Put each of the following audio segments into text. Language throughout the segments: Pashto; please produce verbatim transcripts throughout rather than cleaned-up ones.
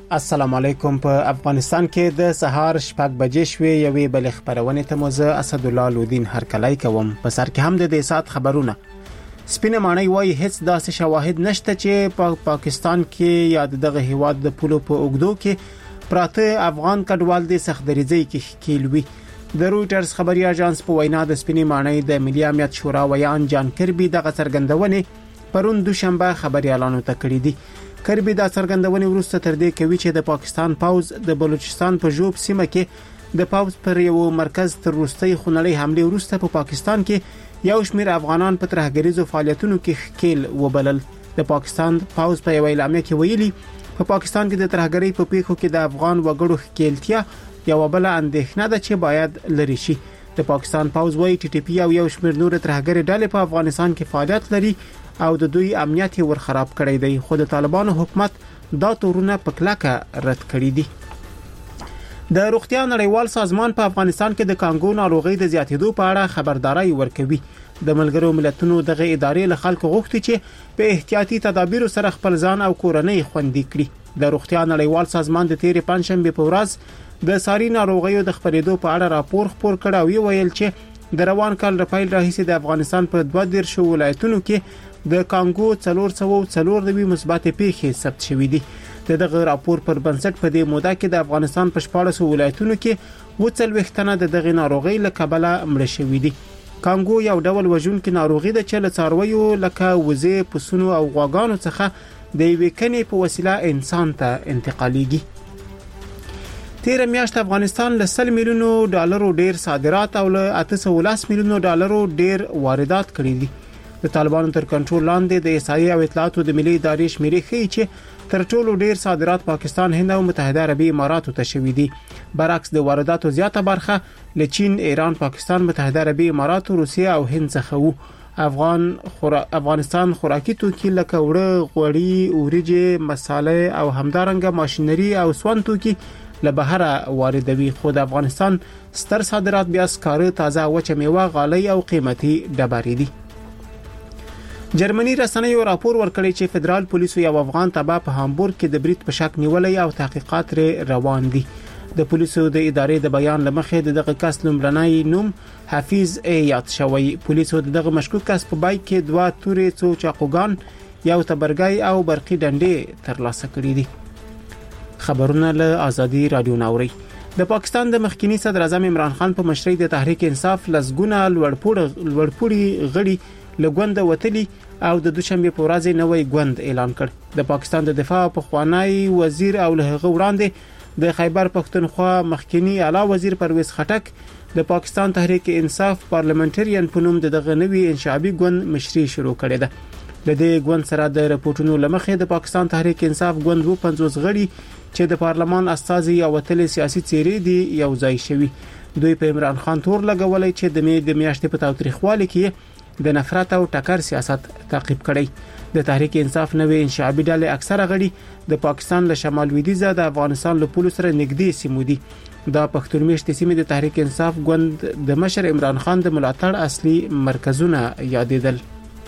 السلام علیکم. په افغانستان کې د سهار شپږ بجې شوې یوې بل خبرونه ته موزه اسد الله لودین هرکلای کوم. په سر کې هم د دې سات خبرونه. سپینه معنی وایي هیڅ داسې شواهد نشته چې په پا پاکستان کې یا دغه هیواد د پولو په اوګدو کې پراته افغان کډوال د سختدریزي کې کېلوي. د رويټرز خبري اژانس په وینا د سپینه معنی د ملي امنیت شورا ویان جان کربي دغه څرګندونه پرون دوشنبه خبري اعلان وکړی دی. کربي دا څرګندونه ورسته تر دې کوي چې د پاکستان پاوز د بلوچستان په جوب سیمه کې د پاوز پر یو مرکز تر وروستي خونړۍ حمله ورسته په پا پاکستان کې یو شمېر افغانان په ترهګریزو فعالیتونو کې ښکیل وبلل. د پاکستان پاوز په یو اعلامیه کې ویلي په پاکستان کې د ترهګری په پیښو کې د افغان وګړو ښکیلتیا یو بل اندېښنه ده چې باید لري شي. د پاکستان پاوز وايي ټي ټي پی او یو شمېر نور ترهګری ډلې په افغانستان کې فعالیت لري او د دوی امنیت ور خراب کړی دی، خو د طالبانو حکومت دا تورونه په کلکه رد کړی دي. د روغتیا نړیوال سازمان په افغانستان کې د کانګو ناروغي د زیاتېدو په اړه خبرداري ورکوي. د ملګرو ملتونو دغه ادارې له خلکو غوښتي چې په احتیاطي تدابیر سره خپل ځان او کورنۍ خوندي کړي. د روغتیا نړیوال سازمان د تیرې پنځشنبه په ورځ د ساري ناروغیو د خپرېدو په اړه راپور خپور کړ او ویل چې د روان کال رپایل راهیسې د افغانستان په دوه دیرش ولایتونو کې د کانګو څلور سوه څلور دوی مثبت پیښې ثبت شوې دي. دغه راپور پر بنسټ په دې موده کې د افغانستان په شپاړس ولایتونو کې وڅلوېښت تنه د دغه ناروغي له کبله مړه شوي دي. کانګو یو ډول وژونکې ناروغي ده چې له څارویو لکه وزې، پسونو او غواګانو څخه د یوې کنې په وسیله انسان ته انتقالېږي. تیر میاشت افغانستان له سل میلیونو ډالرو ډیر صادرات او له اته سوه ولس میلیونو ډالرو ډیر واردات کړي دي. د طالبانو تر کنټرول لاندې د احصایې او اطلاعاتو د ملي ادارې شمیرې ښیي چې تر ټولو ډیر صادرات پاکستان، هند او متحده عربي اماراتو ته شوي دي. برعکس د وارداتو زیاته برخه له چین، ایران، پاکستان، متحده عربي اماراتو، روسیه او هند څخه وو. افغان خورا... افغانستان خوراکي توکي لکه وړه، غوړي، وريجې، مصالې او همدارنګه ماشينري او سون توکي له بهره واردوي. خو د افغانستان ستر صادرات بیا سکاره، تازه وچه میوه، غالۍ او قیمتي ډبرې دي. جرمني رسنیو راپور ورکړی چې فدرال پولیسو یو افغان تبع په هامبورګ کې د بریټ په شک نیولې او تحقیقات لري روان دي. د پولیسو د ادارې د بیان لمخې دغه کس لومړنی نوم حفیظ ای یاد شوی. پولیسو دغه مشکوک کس په بایک کې دوه تورې څو چاقوګان، یو تبرګی او برقي ډنډې ترلاسه کړې دي. خبرونه له ازادي رادیو ناوري. د پاکستان د مخکنی صدر اعظم عمران خان په مشرۍ د تحریک انصاف لسګونه لوړپوړي لوړپوړي غړي لګوند وتلی او د دوشنبه په ورځ نوې ګوند اعلان کړ. د پاکستان د دفاع په خوانی وزیر او له هغه وړاندې د خیبر پختونخوا مخکنی اعلی وزیر پرویز خټک د پاکستان تحریک انصاف پارلیمنټریان په نوم دغه نوې انشابي ګوند مشري شروع کړې ده. د دې ګوند سره د رپورټونو لمخې د پاکستان تحریک انصاف ګوند و پنځوس غړي چې د پارلمان استازي او وتلې سیاسي څیرې دي یو ځای شوي. دوی په عمران خان تور لګولې چې د می د میاشتې په تاریخوالي کې د نفرت او ټکر سیاست تعقیب کړي. د تحریک انصاف نوې انشابي ډلې اکثره غړي د پاکستان له شمال لویدیځه د افغانستان له پولو سره نږدې سیمو دي. دا پښتون میشتې سیمې د تحریک انصاف ګوند د مشر عمران خان د ملاتړ اصلي مرکزونه یادېدل.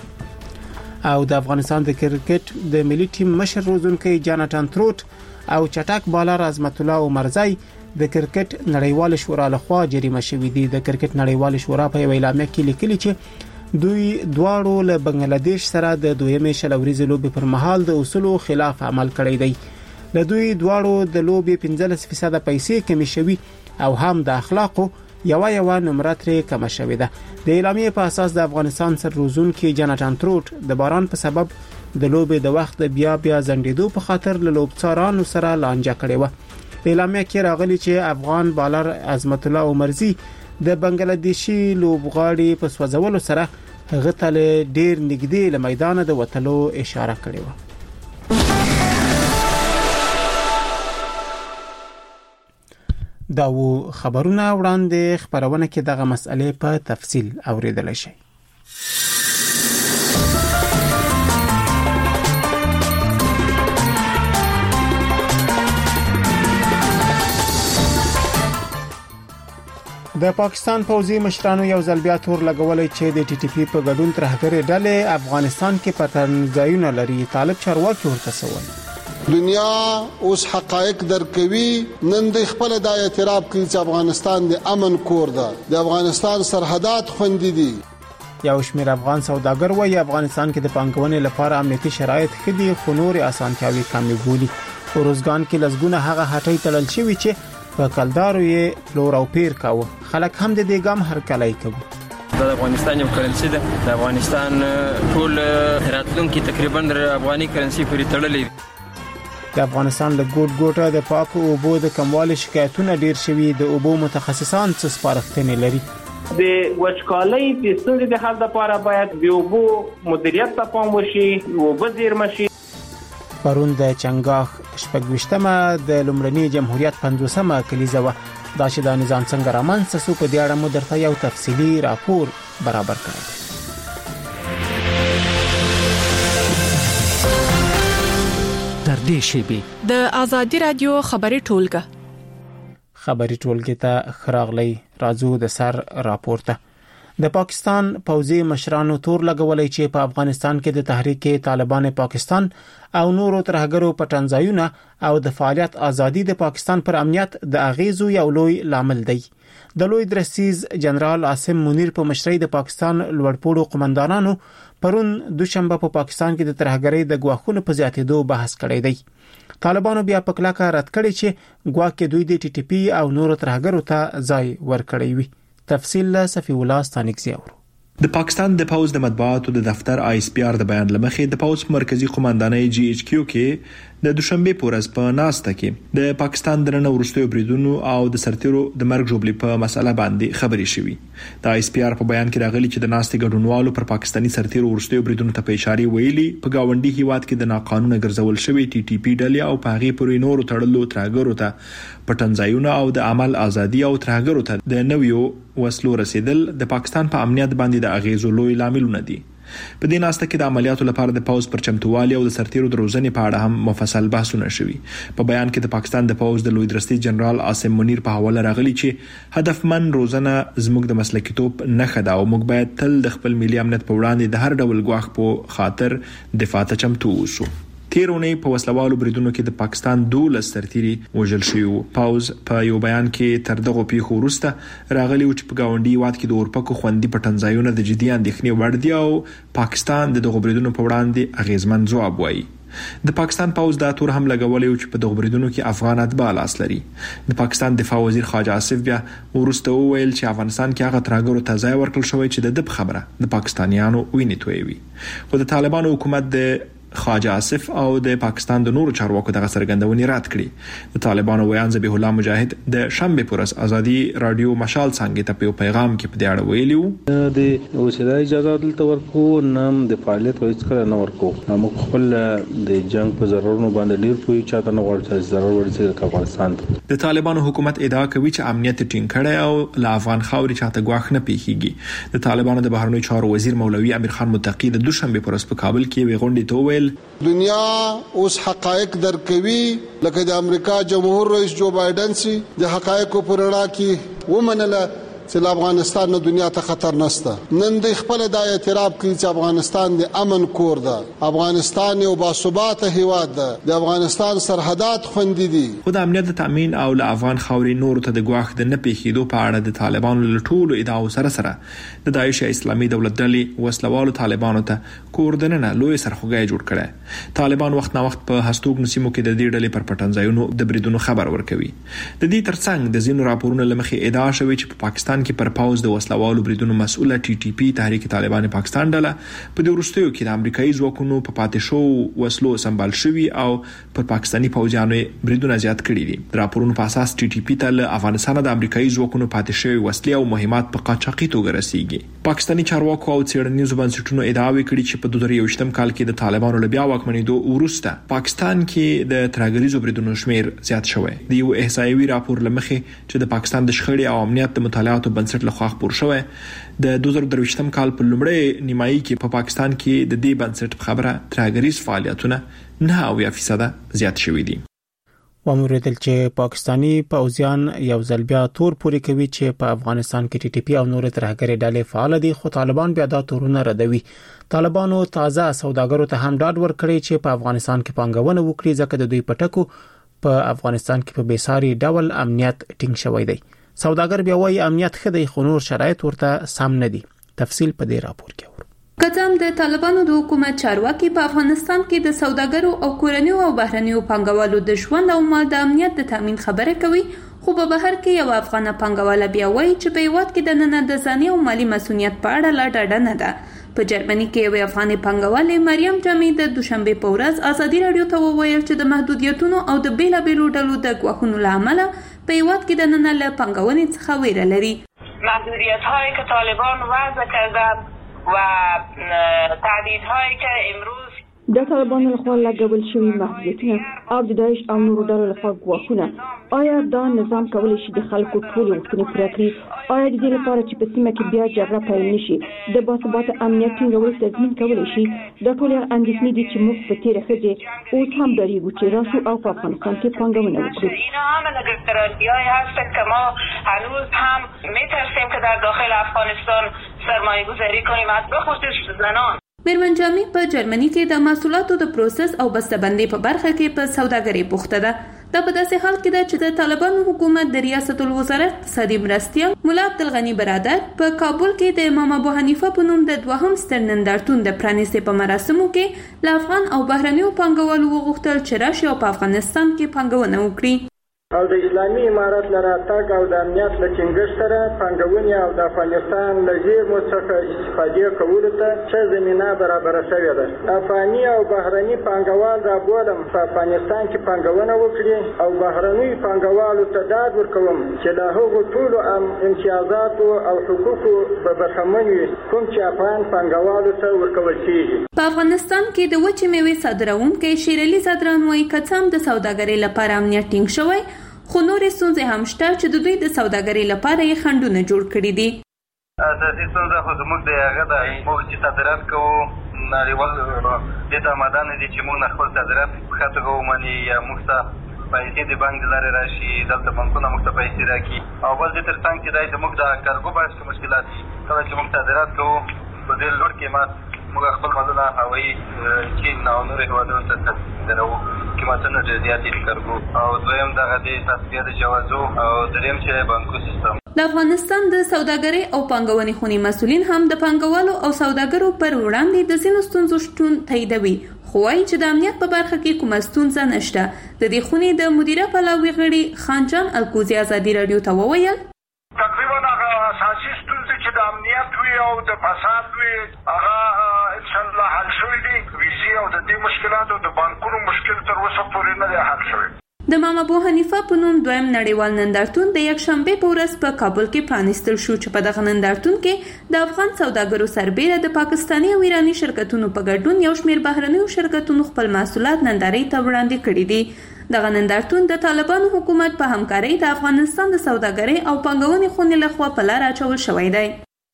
او د افغانستان د کرکټ د ملي ټیم مشر روزونکي جاناتان تروټ او چټک بالر عظمت الله عمرزی د کرکټ نړیوال شورا لخوا جریمه شوې دي. د کرکټ نړیوال شورا په اعلامیه کې لیکلي چې دوی دواړو له بنگلاديش سره د دویمې شلوريزې لوبې پر مهال د اصولو خلاف عمل کړی دی. له دوی دواړو د لوبې پنځلس فیصد پیسې کمی شوي او هم د اخلاقو یو یو نمبر ترې کم شوې ده. د اعلامیې په اساس د افغانستان سر روزونکي جاناتان تروټ د باران په سبب د لوبې د وخت بیا بیا زندیدو په خاطر له لوبڅارانو سره لانجه کړې و. د اعلامیه کې راغلي چې افغان بالر عظمت الله عمرزی د بنگلاديشي لوبغاړي په سوځولو سره هغه ته ډیر نږدې له میدان د وټلو اشاره کړې و. دا و خبرونه وړاندې خبرونه کې دغه مسئله په تفصیل اوریدل شي. د پاکستان پوځي مشرانو یو ځل بیا تور لګولې چې د ټي ټي پی په ګډون ترهګر ډلې افغانستان کې پټنځایونه لري. طالب چارواکي ورته سوال دنیا اوس حقایق درکوي. نن د خپل د اعتراف کوي چې افغانستان د امن کور ده، د افغانستان سرحدات خوندي دي. یو شمېر افغان سوداګر وایي افغانستان کې د پانګونې لپاره امنیتي شرایط ښه دي، خو نور اسانتیاوې کمې بولي. روزګان کې لسګونه هغه هټۍ تړل شوي چې په کلدارو یې پلور او پیر کاوه. خلک هم د دې ګام هرکلی کوي. د افغانستان یو کرنسي ده، د افغانستان ټول راتلونکي تقریبا د افغاني کرنسي پورې تړلې دي. د افغانستان له ګوټ ګوټه د پاکو اوبو د کموالي شکایتونه ډیر شوي. د اوبو متخصصان څه سپارښتنې لري؟ د وچکالۍ د ستونزې د حل لپاره باید د اوبو مدیریت ته پام وشي، اوبه زیرمه شي. پرون د چنګاخ شپږویشتمه د لومړني جمهوریت پنځوسمه کلیزه وه. دا چې دا نظام څنګه رامنځته شو په دې اړه مو درته یو تفصیلي راپور برابر کړی. تر دې شیبې د آزادي رادیو خبري ټولګه خبري ټولګه ته خراغلی راځو د سر راپورته. د پاکستان پوځي مشرانو تور لګولای چې په افغانستان کې د تحریک طالبان پاکستان او نورو ترهګرو پټنځایونه او د فعالیت ازادي د پاکستان پر امنیت د اغیزو یو لوی لامل دی. د لوی درسیز جنرال عاصم منیر په مشرۍ د پاکستان لوړپوړو قومندانانو پرون دوشنبه په پاکستان کې د ترهګرۍ د ګواښونو په زیاتېدو بحث کړی دی. طالبانو بیا په کلکه رد کړی چې ګواکې دوی د ټي ټي پی او نورو ترهګرو ته ځای ورکړی وي. تفصیل له صفی الله ستانکزی اورو. د پاکستان د پوز د مطبوعاتو د دفتر آی اس پی آر د بیان لمخې د پوز مرکزی قومندانۍ جی ایچ کیو کې د دوشنبه پورز په ناسته کې د پاکستان درنه ورستیو بریدونو او د سرتیرو د مرګ جوړبلی په مسله باندې خبري شوي. د آی اس پی آر په بیان کې راغلي چې د ناستې ګډونوالو پر پاکستانی سرتیرو ورستیو بریدونو ته په اشاره ویلي په گاونډي هیواد کې د ناقانونه ګرځول شوی ټي ټي پی ډلې او په هغه پورې نورو تړلو ترهګرو ته پټنځایونه او د عمل ازادي او ترهګرو ته د نویو وسلو رسیدل د پاکستان په امنیت باندې د اغیزو لوی لاملونه دي. په دې ناسته کې د عملیاتو لپاره د پوز پر چمتووالي او د سرتیرو د روزنې په اړه هم مفصل بحثونه شوي. په بیان کې د پاکستان د پوز د لوی درستی جنرال عاصم منیر په حواله راغلي چې هدفمن روزنه زموږ د مسلکیتوب نښه ده او موږ باید تل د خپل ملي امنیت په وړاندې د هر ډول ګواښ په خاطر دفاع ته چمتو اوسو. تیرونی په وسلوالو بریدونو کې د پاکستان دولس سرتیري وژل شوي وو. پاوز په یو بیان کې تر دغه پیښو وروسته راغلی و چې په گاونډي هیواد کې د اورپکو خوندي پټنځایونه د جدي اندېښنې وړ دي او پاکستان د دغه بریدونو په وړاندې اغیزمن ځواب وایي. د پاکستان پوز دا تور هم لګولې و چې په دغه بریدونو کې افغان اتباع لاس لري. د پاکستان دفاع وزیر خواجه آصف بیا ورسته وویل چې افغانستان کې هغه ترهګرو ته ځای ورکړل شوی چې د دب خبره د پاکستانیانو وینې تویوي. خو د طالبانو حکومت د خواجه آصف او د پاکستان د نورو چارواکو دغه څرګندونې رد کړې. د طالبانو ویان ذبیح الله مجاهد د شنبه پورس ازادي رادیو مشال څنګه ته په پیغام کې په دې اړه ویلي وو د اوسېدا اجازه دلته ورکو نام د فعالیت هیڅ کله نه ورکو. موږ خپل د جنگ په ضرورونو باندې ډیر کوی چاته نه ورته ضرر ورته د افغانستان. د طالبانو حکومت ادعا کوي چې امنیت ټینګ کړي او له افغان خاورې چاته ګواښ نه پیښیږي. د طالبانو د بهرنیو چارو وزیر مولوي امیر خان متقی د دوشنبه پورس په کابل کې وی غونډې ته ویل دنیا اوس حقایق درکوي، لکه د امریکا جمهور رئیس جو بایدن سي د حقایقو پر اړه کې ومنله چې افغانستان نه دنیا ته خطر نشته. نن د خپل د اعتراف کوي چې افغانستان د امن کور ده، افغانستان یو باثباته هیواد ده، د افغانستان سرحدات خوندي دي. خو د امنیت تامین او له افغان خاورې نور ته د ګواښ د نه پیښېدو په اړه د طالبانو له ټولو ادعاو سره سره د داعش اسلامي دولت ډلې وسلوالو طالبانو ته کوردننه لوی سرخوږی جوړ کړي. طالبان وخت نه وخت په هستوګ نسیمو کې د دې ډلې پر پټنځایونو د بریدونو خبر ورکوي. د دې ترڅنګ د ځینو راپورونو لمخې ادعا شوې چې په پاکستان کې پر پاوز د وسلوالو بریدونو مسؤله ټي ټي پی تحریک طالبان پاکستان ډله په دې وروستیو کې د امریکایي ځواکونو په پاتې شو وسلو سمبال شوي او پر پاکستانی پوځیانو بریدونه زیات کړي دي. راپورونو په اساس ټي ټي پی ته له افغانستان د امریکایي ځواکونو پاتې شوي وسلې او مهمات په قاچاقي توګه رسیږي. پاکستانی چارواکو او څېړنیزو بنسټونو ادعا وکړي چې په دوه زره یوویشتم کال کې د طالبانو له بیا واکمنېدو وروسته پاکستان کې د ترهګریزو بریدونو شمیر زیات شوی. د یو احصایوي راپور لمخې چې د پاکستان د شخړې او امنیت د مطالعاتو بنسټ لخوا خپور شوی د دوه زره درویشتم کال په لومړۍ نیمایي کې په پاکستان کې د دې بنسټ خبره ترهګریز فعالیتونه نه اویا فیصد زیات شوي دي. وموریدل چې پاکستانی پوځیان یو ځل بیا تور پوري کوي چې په افغانستان کې ټي ټي پی او نور ترهګري ډلې فعال دي، خو طالبان بیا دا تورونه ردوي. طالبانو تازه سوداګرو ته هم ډاډ ورکړی چې په افغانستان کې پانګونه وکړي، ځکه د دوی پټکو په افغانستان کې په بیساري ډول امنیت ټینګ شوی دی. سوداګر بیا وايي امنیت ښه دی، خو نور شرایط ورته سم نه دي. تفصیل په دې راپور کې اورو. کڅام د طالبانو د حکومت چارواکي په افغانستان کې د سوداګرو او کورنیو او بهرنیو پانګوالو د ژوند او مال د امنیت د تامین خبره کوي، خو په بهر کې یو افغان پانګواله بیا وایي چې په هیواد کې د نن د ځاني او مالی مسؤلیت په اړه لا ډاډه نه ده. په جرمني کې یو افغان پانګواله مریم جامع د دوشنبه په ورځ ازادي رادیو ته وویل چې د محدودیتونو او د بیلابېلو ډلو د ګواښونو له امله په هیواد کې د نن له پانګونې څخه ویره لري. محدودیت‌هایی که طالبان وضع کردند و تهدیدهایی که امروز د طالبانو لخوا لګول شوي محدودیتونه او د داعش او نورو ډلو لخوا ګواښونه، آیا دا نظام کولی شي د خلکو ټولې غوښتنې پوره کړي؟ آیا د دې لپاره چې په سیمه کې بیا جګړه پیل نشي د باثباته امنیت ټینګول تضمین کولی شي؟ دا ټول هغه اندېښنې دي چې موږ په تېره ښځې اوس هم ډارېږو چې راشو او په افغانستان کې پانګونه وکړو. اینا همه نگرانی‌هایی هستند که ما هنوز هم می‌ترسیم که در داخل افغانستان سرمایه‌گذاری کنیم، از بخصوص زنان. میرمن جامع په جرمني کې د محصولاتو د پروسس او بسته‌بندۍ په برخه کې په سوداګرۍ بوخته ده. دا په داسې حال کې ده چې د طالبانو حکومت د ریاست الوزرا اقتصادي مرستیال مولا عبدالغني برادر په کابل کې د امام ابو حنیفه په نوم د دوهم ستر نندارتون د پرانیستې په مراسمو کې له افغان او بهرنیو پانګوالو وغوښتل چې راشي او په افغانستان کې پانګونه وکړي. او د اسلامي امارت له راتګ او د امنیت له ټینګښت سره پانګونې او د افغانستان له زیرمو څخه استفادې کولو ته ښه زمینه برابره شوې ده. افغاني او بهرني پانګوال رابولم په افغانستان کې پانګونه وکړي او بهرنیو پانګوالو ته ډاډ ورکوم چې له هغو ټولو امتیازاتو او حقوقو به برخمن وي کوم چې افغان پانګوالو ته ورکول کېږي. په افغانستان کې د وچې میوې صادروونکی شیر علي صدران وايي که څه هم د سوداګرۍ لپاره امنیت ټینګ شوی، خو نورې ستونزې هم شته چې د دوی د سوداګرۍ لپاره یې خنډونه جوړ کړي دي. اساسي ستونزه خو زموږ د هغه د موږ چې صادرات کوو نړیوال دې ته آماده نه دي چې موږ نه خپل صادرات په ښه توګه ومني یا موږ ته پیسې د بانک له لارې راشي، دلته بانکونه موږ ته پیسې راکړي. او بل دې تر څنګ چې دی زموږ د کارګو بحث کې مشکلات دي. کله چې موږ صادرات کوو په ډېر لوړ قیمت موږ خپل مالونه هوایي چین او نورو هېوادونو ته صادروو، قیمتونه ډېر زیات دي د کارګو. او دویم دغه د تصفیه د جوازو او دریم چې بانکو سیستم. د افغانستان د سوداګرۍ او پانګونې خونې مسؤلین هم د پانګوالو او سوداګرو پر وړاندې د ځینو ستونزو شتون تاییدوي، خو وایي چې د امنیت په برخه کې کومه ستونزه نشته. د دې خونې د مدیره پلاوي غړي خانجان الکوزي ازادي رادیو ته وویل تقریبا هغه اساسي ستونزې چې د امنیت وي او د فساد وي هغه انشاءالله حل شوي دي. ویزې او د دې مشکلات او د بانکونو مشکل تر اوسه پورې نه دی حل شوی. د امام ابو حنیفه په نوم دویم نړیوال نندارتون د یکشنبه په ورځ په کابل کې پرانیستل شو چې په دغه نندارتون کې د افغان سوداګرو سربېره د پاکستاني او ایراني شرکتونو په ګډون یو شمېر بهرنیو شرکتونو خپل محصولات نندارې ته وړاندې کړي دي. دغه نندارتون د طالبانو حکومت په همکارۍ د افغانستان د سوداګرۍ او پانګونې خونې لخوا په لار اچول شوی دی.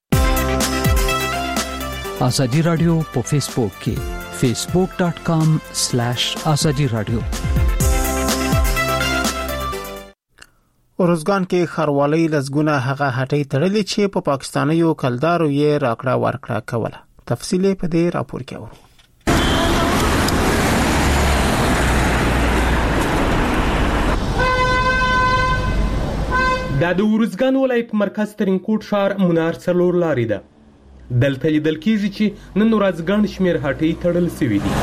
ازادي رادیو په فیسبوک کې فیسبوک ډاٹ کام سلیش ازادي رادیو. اروزګان کې خروالۍ لزګونه هغه هټۍ تړلې چې په پا پاکستانیو کلدارو یې راکړه ورکړه کوله. تفصیل په دې راپور کې اورو. دا د اروزګان ولایت مرکز ترینکوټ ښار منار څلور لارې ده. دلته لیدل کېږي چې نن ورځ ګڼ شمېر هټۍ تړل شوي دي.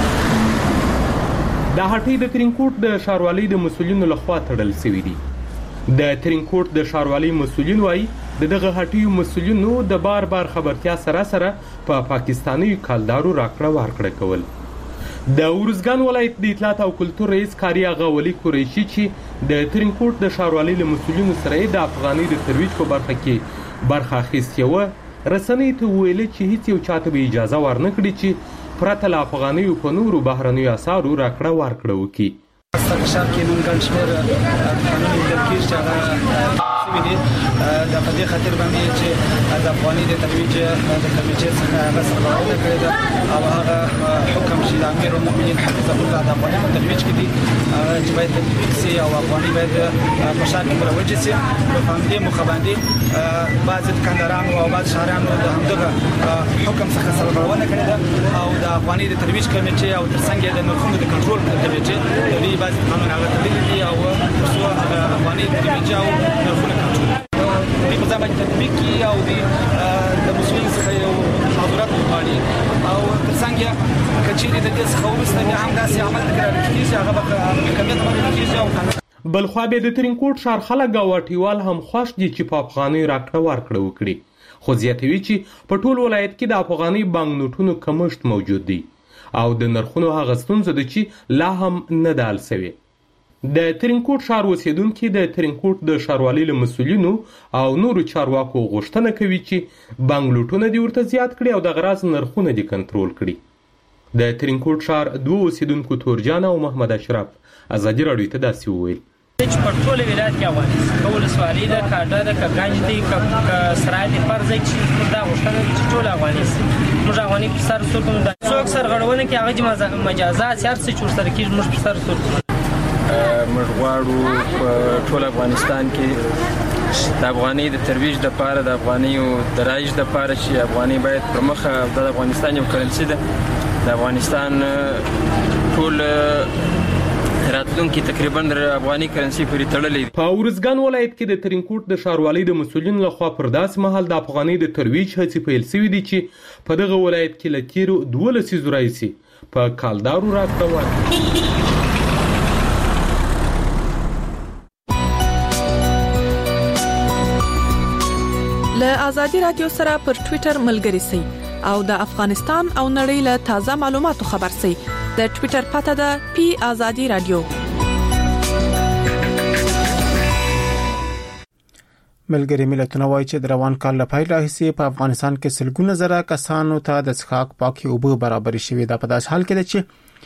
دا هټۍ د ترینکوټ د ښاروالۍ د مسؤلینو لخوا تړل شوي دي. د ترینکوټ د ښاروالۍ مسؤلین وایي د دغه هټیو مسؤلینو د بار بار خبرتیا سره سره په پا پاکستانیو کالدارو راکړه ورکړه کول. د اروزګان ولایت د اطلاعات او کلتور رئیس کاري آغا ولی قریشي چې د ترینکوټ د ښاروالۍ له مسؤلینو سره د افغانۍ د ترویج په برخه کې برخه اخیستې وه، رسنۍ ته وویل چې هیڅ یو چاته به اجازه ورنه کړي چې پرته له افغانیو په نورو بهرنیو اسعارو راکړه ورکړه وکړي. په شهر کې نن ګڼ شمېر افغانۍ لیدل کېږي چې هغه سوي دي. د په دې خاطر باندې چې د افغاني د ترویج د کمیټې څخه هغه سرغړونه کړې ده او هغه حکم چې د امیر المؤمنین حفظه الله د افغاني په ترویج کې دي چې باید تطبیق شي او افغاني باید په شان کې مروج شي. په همدې مخه باندې بعض دکاندارانو او بعض شهرانو د همدغه حکم څخه سرغړونه کړې ده او د افغاني د ترویج کمیټې او ترڅنګ د نرخونو د کنټرول کمیټې د دې بعض قانون هغه تدلی دي او څو افغاني د ترویج او نرخونو کنټرول دې په ځای باندې تطبیق کی او د مسؤلین څخه یو حضرت وغواړي او ترڅنګ کچېرې د دې څخه وروسته بیا هم داسې عمل تکرار کیږي هغه به کمیت باندې کیږي او بلخوا به د ترینکوټ ښار خلک او واټیوال هم خوښ دي چې په افغاني راکړه ورکړه وکړي، خو زیاتوي چې په ټول ولایت کې د افغاني بانک نوټونو کمښت موجود دی او د نرخونو هغه ستونزه ده چې لا هم نه ده حل سوې. د ترینکوټ ښار اوسیدونکي د ترینکوټ د ښاروالۍ له مسؤلینو او نورو چارواکو غوښتنه کوي چې بانک نوټونه دې ورته زیات کړي او د غراض نرخونه دې کنټرول کړي. د ترینکوټ ښار دوه اوسیدونکو تورجان او محمد اشرف ازادي راډیو ته داسې وویل چې په ټول ولایت کې افغانستان کول سوالي ده کاډه ده کګنج دي ک سرای دي پر ځای چې دا غوښتنه چې ټول افغانستان موږ افغاني په سر څوک نه څوک سرغړونه کې هغه مجازات هر څه چور سره کې موږ په سر څوک موږ غواړو په ټول افغانستان کې د افغاني د ترویج لپاره د افغاني او د رایج لپاره چې افغاني باید پر مخه د افغانستان یو کرنسي ده د افغانستان ټول راتلونکي تقریبا د افغاني کرنسي پورې تړلې دي. په ارزګان ولایت کې د ترینکوټ د ښاروالۍ د مسؤلینو لخوا پر داسې مهال د افغاني د ترویج هڅې پیل شوې دي چې په دغه ولایت کې له تیرو دوه لسیزو راهیسې په کالدارو راکړه ورکړه. له ازادي رادیو سره پر ټوئیټر ملګري سئ او د افغانستان او نړۍ له تازه معلوماتو خبر سئ. د ټوئیټر پته ده پی ازادي رادیو. ملګری ملتونه وایي چې د روان کال له پیل راهیسې په افغانستان کې سلګونه زره کسانو ته د څښاک پاکي اوبه برابرې شوې ده. په داسې حال کې ده چې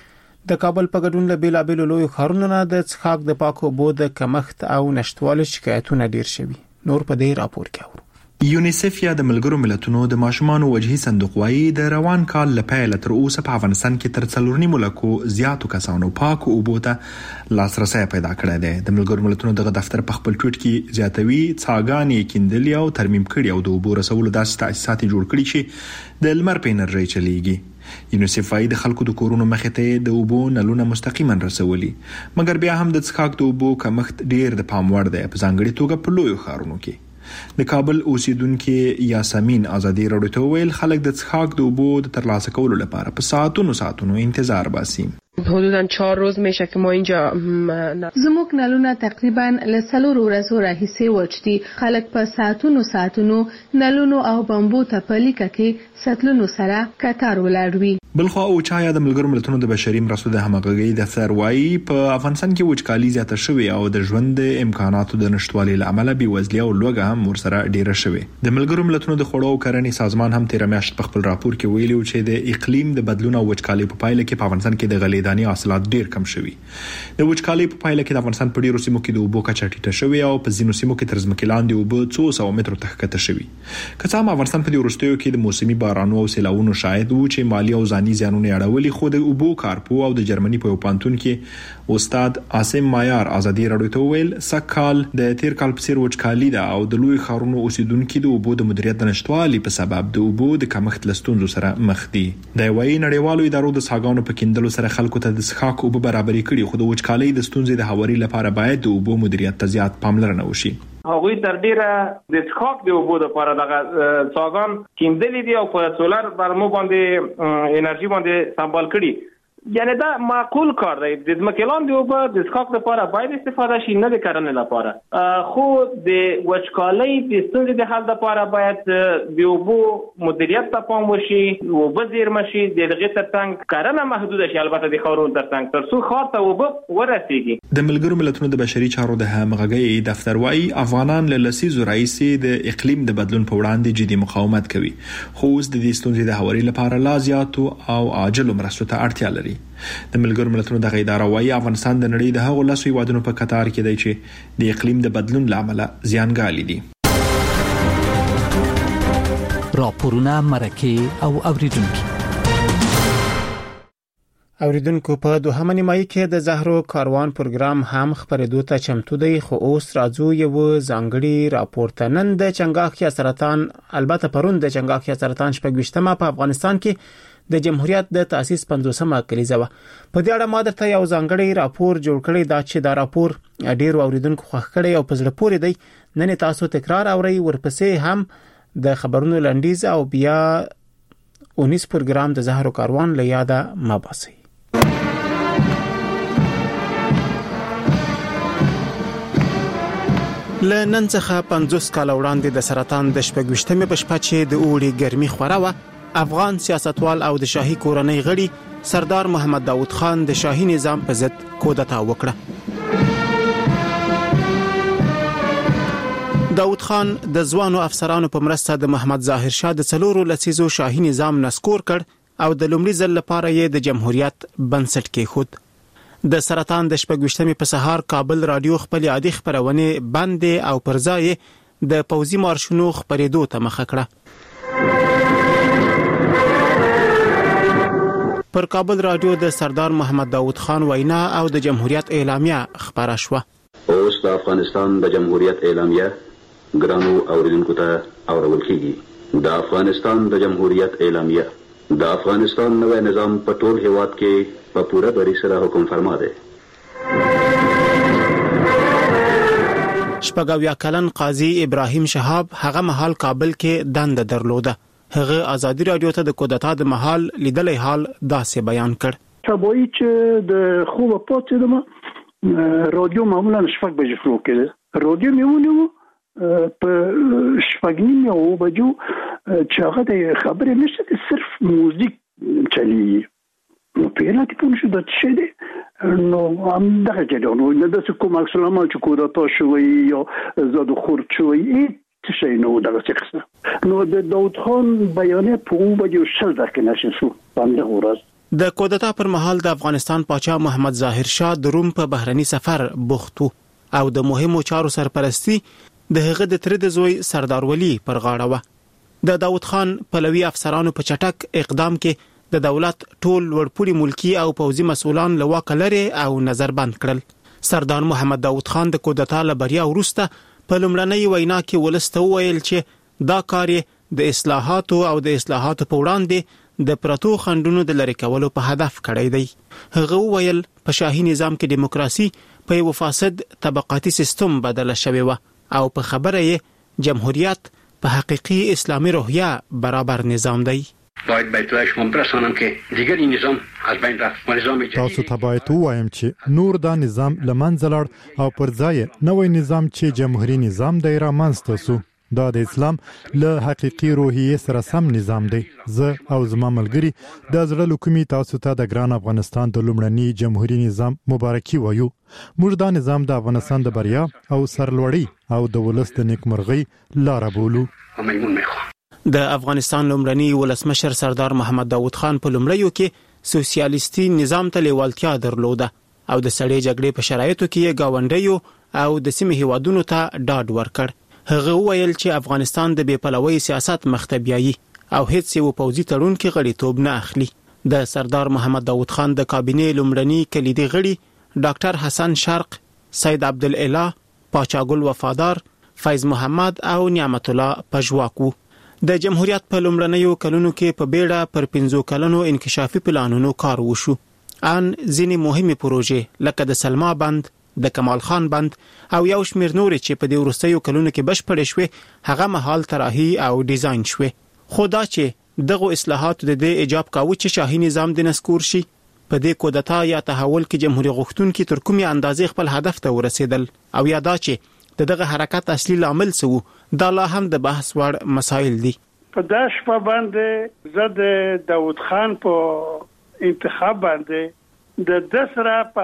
د کابل په ګډون له بیلابېلو لویو ښارونو نه د څښاک د پاکو اوبو د کمښت او نشټوالي شکایتونه ډیر شوي. نور په دې راپور کې اورو. یونیسف یا د ملګرو ملتونو د ماشومانو وجهي صندوق وايي د روان کال له پیل تر اوسه په افغانستان کې تر څلور نیمو لکو زیاتو کسانو پاکو اوبو ته لاسرسي پیدا کړی دی. د ملګرو ملتونو دغه دفتر په خپل ټویټ کې زیاتوي څاګانې کیندلې او ترمیم کړي او د اوبو رسولو داسې تاسیسات جوړ کړي چې د لمر په انرژي چلیږي. یونیسف وايي د خلکو د کورونو مخې ته د اوبو نلونه مستقیما رسولي، مګر بیا هم د څښاک د اوبو کمښت ډیر د پام وړ دی، په ځانګړي توګه په لویو ښارونو کې. د کابل اوسیدونکو یاسمین ازادي راډیو ته ویل خلک د څښاک د اوبو د ترلاسه کولو لپاره په ساعتونو ساعتونو انتظار باسي. حدوداً چهار روز میشه که ما اینجا زموږ نلونه تقریبا له څلور ورځو راهیسې وچ دي. خلک په ساعتونو ساعتونو نلونو او بمبو ته په لیکه کې ساتلونو سره کتار ولاړ وي. بلخوا او چا د ملګرو ملتونو د بشري مرستو د همغږي دفتر وايي په افغانستان کې وچکالي زیاته شوې او د ژوند امکاناتو د نشټوالي لامل بي وزلي او لوګه هم ورسره ډیره شوې. د ملګرو ملتونو د خوړو او کرنې سازمان هم تیر میاشت په خپل راپور کې ویلي چې د اقلیم د بدلون او وچکالي په پایله کې په افغانستان کې د غلیداني حاصلات ډیر کم شوي. د وچکالي په پایله کې د افغانستان په ډیرو سیمو کې د اوبو کچه ټیټه شوې او په ځینو سیمو کې تر ځمکې لاندې اوبه څو سو مترو ته ښکته شوي. که څه هم افغانستان په دې وروستیو کې د موسمي بارانونو او سیلاوونو شاهد وو چې مالی او ځاني زیانونه اړولي، خو د اوبو کارپو او د جرمني په پانتون کې استاد عاصم مایار ازادي راډیو ته ویل سکهال د تیر کال په څیر وچکالي ده او د لوی ښارونو اوسیدونکو د اوبو د مدیریت د نشټوالي په سبب د اوبو د کمښت لستونزو سره مخ دي. د وایي نړیوالو ادارو د ساګانو په کیندلو سره خلکو ته د څښاک اوبه برابرې کړي، خو د وچکالۍ د ستونزې د هواري لپاره باید د اوبو مدیریت ته زیات پاملرنه وشي. هغوی تر ډیره د څښاک د اوبو لپاره دغه څاګان کیندلې دي او په سولر برمو باندې انرژي باندې سمبال کړي. یعنی دا معقول کار دی. د ځمکې لاندې اوبه د څښاک لپاره باید استفاده شي، نه د کرنې لپاره. خو د وچکالۍ د ستونزې د حل لپاره باید د اوبو مدیریت ته پام وشي، اوبه زیرمه شي، د دغې ترڅنګ کرنه محدوده شي، البته د ښارونو ترڅنګ، تر څو ښار ته اوبه ورسیږي. د ملګرو ملتونو د بشري چارو د همغږۍ دفتر وايي افغانان له لسیزو راهیسې د اقلیم د بدلون په وړاندې جدي مقاومت کوي، خو اوس د دې ستونزې د هواري لپاره لا زیاتو او عاجلو مرستو ته اړتیا لري. د ملګرو ملتونو د اداره وايي افغانستان د نړۍ د هغو لسو هیوادونو په قطار کې دی چې د اقلیم د بدلون لامل زیانګالي دي. راپورونه مرکه او اوریدونکو اوریدونکو په دوهمه نیمایي کې د زهرو کاروان پروګرام هم خبرېدو ته چمتو دی، خو اوس راځو یو ځانګړي راپور ته. نن د چنګاښ یا سرطان البته پرون د چنګاښ یا سرطان شپږویشتمه په افغانستان کې د جمهوریت د تأسیس پنځوسمه کلیزه وه. په دې اړه ما درته یو ځانګړي راپور جوړ کړی دا چې دا راپور ډېر اوریدونکو خوښ کړی او په زړه پورې دی. نن تاسو تکرار اورئ، ورپسې هم د خبرونو لنډیز او بیا اونیس پروګرام د زهرو کاروان له یاده ما باسي. له نن څخه پنځوس کال وړاندې د سرطان د شپږویشتمې په شپه چې د اوړي ګرمي خوره وه، افغان سیاستوال او د شاهي کورنۍ غړي سردار محمد داود خان د شاهي نظام په ضد کودتا وکړه. داود خان د ځوانو افسرانو په مرسته د محمد ظاهر شاه د څلورو لسیزو شاهي نظام نسکور کړ او د لومړي ځل لپاره یې د جمهوریت بنسټ کېښود. د سرطان د شپږویشتمې په سهار کابل رادیو خپل عادي خبرونه بندې او پر ځای د پوځي مارشونو خبرېدو ته مخه کړه. پر کابل رادیو د سردار محمد داود خان وینا او د جمهوریت اعلامیه خبره شوه. اوس د افغانستان د جمهوریت اعلامیه ګرانو اوریدونکو ته اورول کیږي. د افغانستان د جمهوریت اعلامیه د افغانستان نوی نظام په ټول هیواد کې په پوره بری سره حکم فرما دی. شپږاویا کلن قاضي ابراهیم شهاب هغه مهال کابل کې دنده درلوده. هغه آزادي رادیو ته د کودتا د مهال لیدلې حال داسې بیان کړ. سبوی چې د خوب پاتې دمه رادیو معمولا شپږ بجې شروع کړي. رادیو میونیو په شپږ نیمه او بجو چې هغه د خبرې نشته، صرف موزیک چلی. نو پیرا کې کوم شو د څه دی نو هم دغه جوړ نو د څه کوم اکسلام چې کودتا شوی یا زاد خور شوی څه شي نو دغه څه نو د داود خان بیانې په او بجو شل دقیقې نشي شو باندې ورځ. د کودتا پر مهال د افغانستان پاچا محمد ظاهر شاه د روم په بهرني سفر بوخت او د مهمو چارو سرپرستی د هغه د تر د زوی سردار ولی پر غاړه و. د داود خان پلوي افسرانو په چټک اقدام کې د دولت ټول ورپوري ملکی او پوځي مسؤلان له واک لري او نظر بند کړل. سردار محمد داود خان د کودتا له بریا وروسته په لومړنۍ وینا کې ولسته ویل چې دا کار د اصلاحاتو او د اصلاحاتو په وړاندې د پرتو خندونو د لری کولو په هدف کړی دی. هغه ویل په شاهي نظام کې دیموکراسي په یو فاسد طبقاتي سیستم بدله شوی و او په خبره یې جمهوریت په حقيقي اسلامي روحیه برابر نظام دی. باید بیتوای شما برسانم که دیگری نظام از بین رفت و نظام جدید تاسو ته باید وایم چې نور دا نظام لمنځه لاړ او پر ځای نوې نظام چې جمهوریت نظام دی را منځته سو. دا د اسلام له حقيقي روحیه سره سم نظام دی. زه او زما ملګری د زړه لکومي تاسو ته د ګران افغانستان د لومړني جمهوریت نظام مبارکي وایو. موږ دا نظام د افغانستان د بریا او سرلوړی او د ولس د نیکمرغۍ لار بولو. د افغانستان لومړني ولسمشر سردار محمد داود خان په لومړیو کې سوسیالیستي نظام ته لیوالتیا درلوده او د سړې جګړې په شرایطو کې گاونډیو او د سیمې هیوادونو ته ډاډ ورکړ. هغه ویل چې افغانستان د بې پلوي سیاست مخته بیایي او هیڅ یو پوځي تړون کې غړیتوب نه اخلي. د سردار محمد داود خان د کابینې لومړني کلیدي غړي ډاکټر حسن شرق، سید عبدالاله، پاچا ګل وفادار، فیض محمد او نعمت الله پژواکو. د جمهوریت په لومړنیو کلونو کې په بیړه پر پنځو کلونو انکشافي پلانونو کار وشو. ان ځینې مهمه پروژې لکه د سلما بند، د کمال خان بند او یو شمېر نورې چې په دې وروستیو کلونو کې بشپړې شوې هغه مهال طراحي او ډیزاین شوې. خو دا چې دغه اصلاحات د دې ایجاب کاوه چې شاهي نظام د نسکور شي، په دې کودتا یا تحول کې جمهوریت غوښتونکي تر کومې اندازې خپل هدف ته ورسېدل او یا دا چې دغه حرکت اصلي لامل څه وو، دا لا هم د بحث وړ مسایل دي. په داش په باندې زه د داود خان په انتخاب باندې د دسره په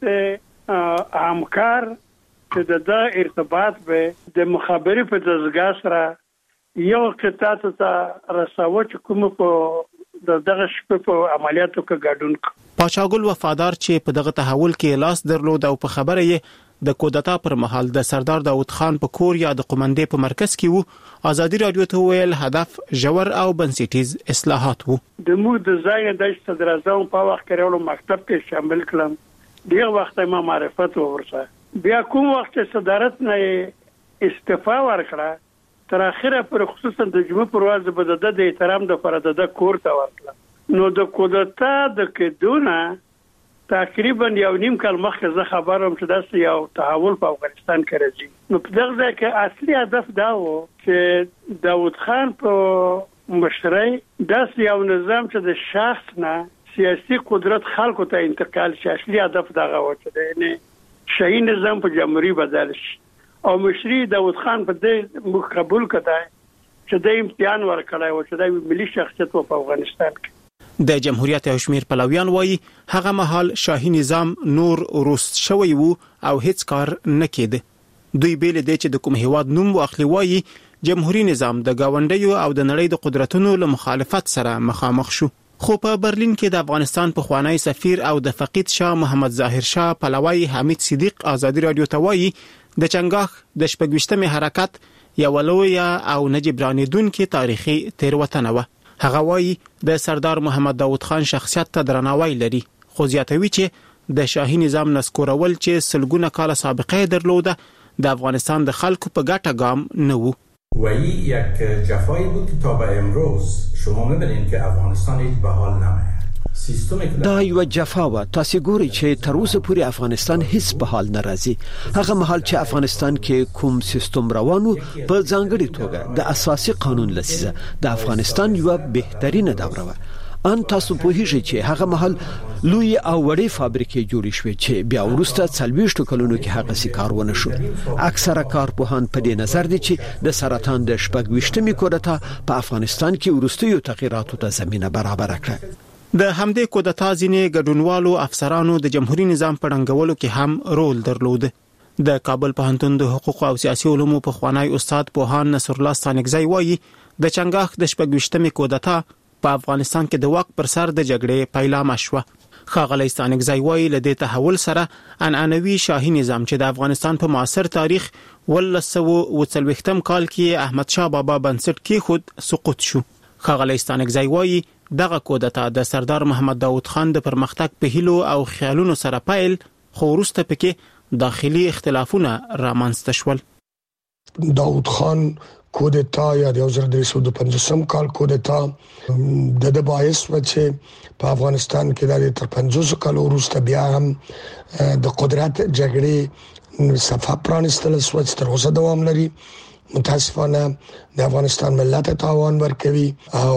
حیث همکار چې د ارتباط به د مخابري په دزګا سره یو قطعه ته رساوه چې کوم په دغه شپه په عملیاتو کې ګډون. پاچا ګل وفادار چې په دغه تحول کې لاس درلود او په خبره یې د کودتا پر مهال د سردار داوود خان په کور یا د قومندې په مرکز کې وو، ازادي رادیو ته ویل هدف ژور او بنسټیز اصلاحات وو. د موږ د ځای د صدر اعظم په وخت کې ورو مکتب کې شامل کړم، ډیر وخت ما معرفت ورسره، بیا کوم وخت صدارت نه استعفا ورکړه تر اخره پر خصوصا د جمهور پرواز په د احترام د فرد د کور ته ورکړه. نو د کودتا د کډونه تقریبا یو نیم کال مخکې زه خبروم چې داسې یو تحول په افغانستان کې راځي. نو په دغه ځای کې اصلي هدف دا و چې داوود خان په مشرۍ داسې یو نظام چې د شخص نه سیاسي قدرت خلکو ته انتقال شي. اصلي هدف دغه و چې نه شاهي نظام په جمهوریت بدل شي او مشري داوود خان په دې مخ قبول کړای چې د امتحان ورکړای و چې د ملي شخصیت په افغانستان کې. د جمهوریت او شمیر پلویان وایي هغه مهال شاهي نظام نور روست شوی وو او هیڅ کار نه کېده. دوی بیل دي چې د کوم هیواد نوم واخلي وایي جمهوریت نظام د گاونډیو او د نړۍ د قدرتونو له مخالفت سره مخامخ شو. خو په برلین کې د افغانستان په خوانی سفیر او د فقید شاه محمد ظاهر شاه پلوی حمید صدیق ازادي رادیو ته وایي د چنګاخ د شپږویشتمې حرکت یو لوی او نجبرانیدون کې تاریخي تیروتنه و. هغه وایي د سردار محمد داوود خان شخصیت ته درناوی لري، خو زیاتوي چې د شاهي نظام نسکورول چې سلګونه کال سابقه درلوده د افغانستان د خلکو په ګټه ګام نه وو. و این یک جفایی بود که تا به امروز شما می‌بینید که افغانستان هیچ به حال نمیاد. دا یو جفا و تاسو ګورئ چې تر اوسه پورې افغانستان هیڅ په حال نه راځي. هغه مهال چې افغانستان کې کوم سیستم روانو په ځانګړي توګه د اساسي قانون لسیزه د افغانستان یو بهترینه دوره و. ان تاسو په هیڅ چې هغه مهال لوی او وړې فابریکې جوړې شوې چې بیا ورسته څلويشت کلونو کې هغه سي کارونه شو. اکثره کارپوهان په دې نظر دي چې د سرطان د شپږويشتمې کودتا په افغانستان کې ورستیو تغیراتو ته زمينه برابر کړه. د همدې کودتا ځینې ګډونوالو افسرانو د جمهوریت نظام په ړنګولو کې هم رول درلود. د کابل پوهنتون د حقوق او سیاسي علومو په خوانی استاد پوهان نصر الله ستانکزی وایي د چنګاخ د شپږویشتمې کودتا په افغانستان کې د واک پر سر د جګړې پیلامه شوه. ښاغلی ستانکزی وایي له دې تحول سره عنعنوي شاهي نظام چې د افغانستان په معاصر تاریخ ولس سوه اوه څلوېښتم کال کې احمد شاه بابا بنسټ کېښود سقوط شو. ښاغلی ستانکزی وایي دغه کودتا د سردار محمد داوود خان د پرمختګ په هیلو او خیالونو سره پیل، خو وروسته پکې داخلي اختلافونه رامنځته شول. داوود خان کودتا یا د یو زر درې سوه پنځوسم کال کودتا د د باعث و چې په افغانستان کې د تر پنځوس کال وروسته بیا هم د قدرت جګړې صفه پرانستل شو چې تر اوسه دوام لري. متاسفانه د افغانستان ملت تاوان ورکوي او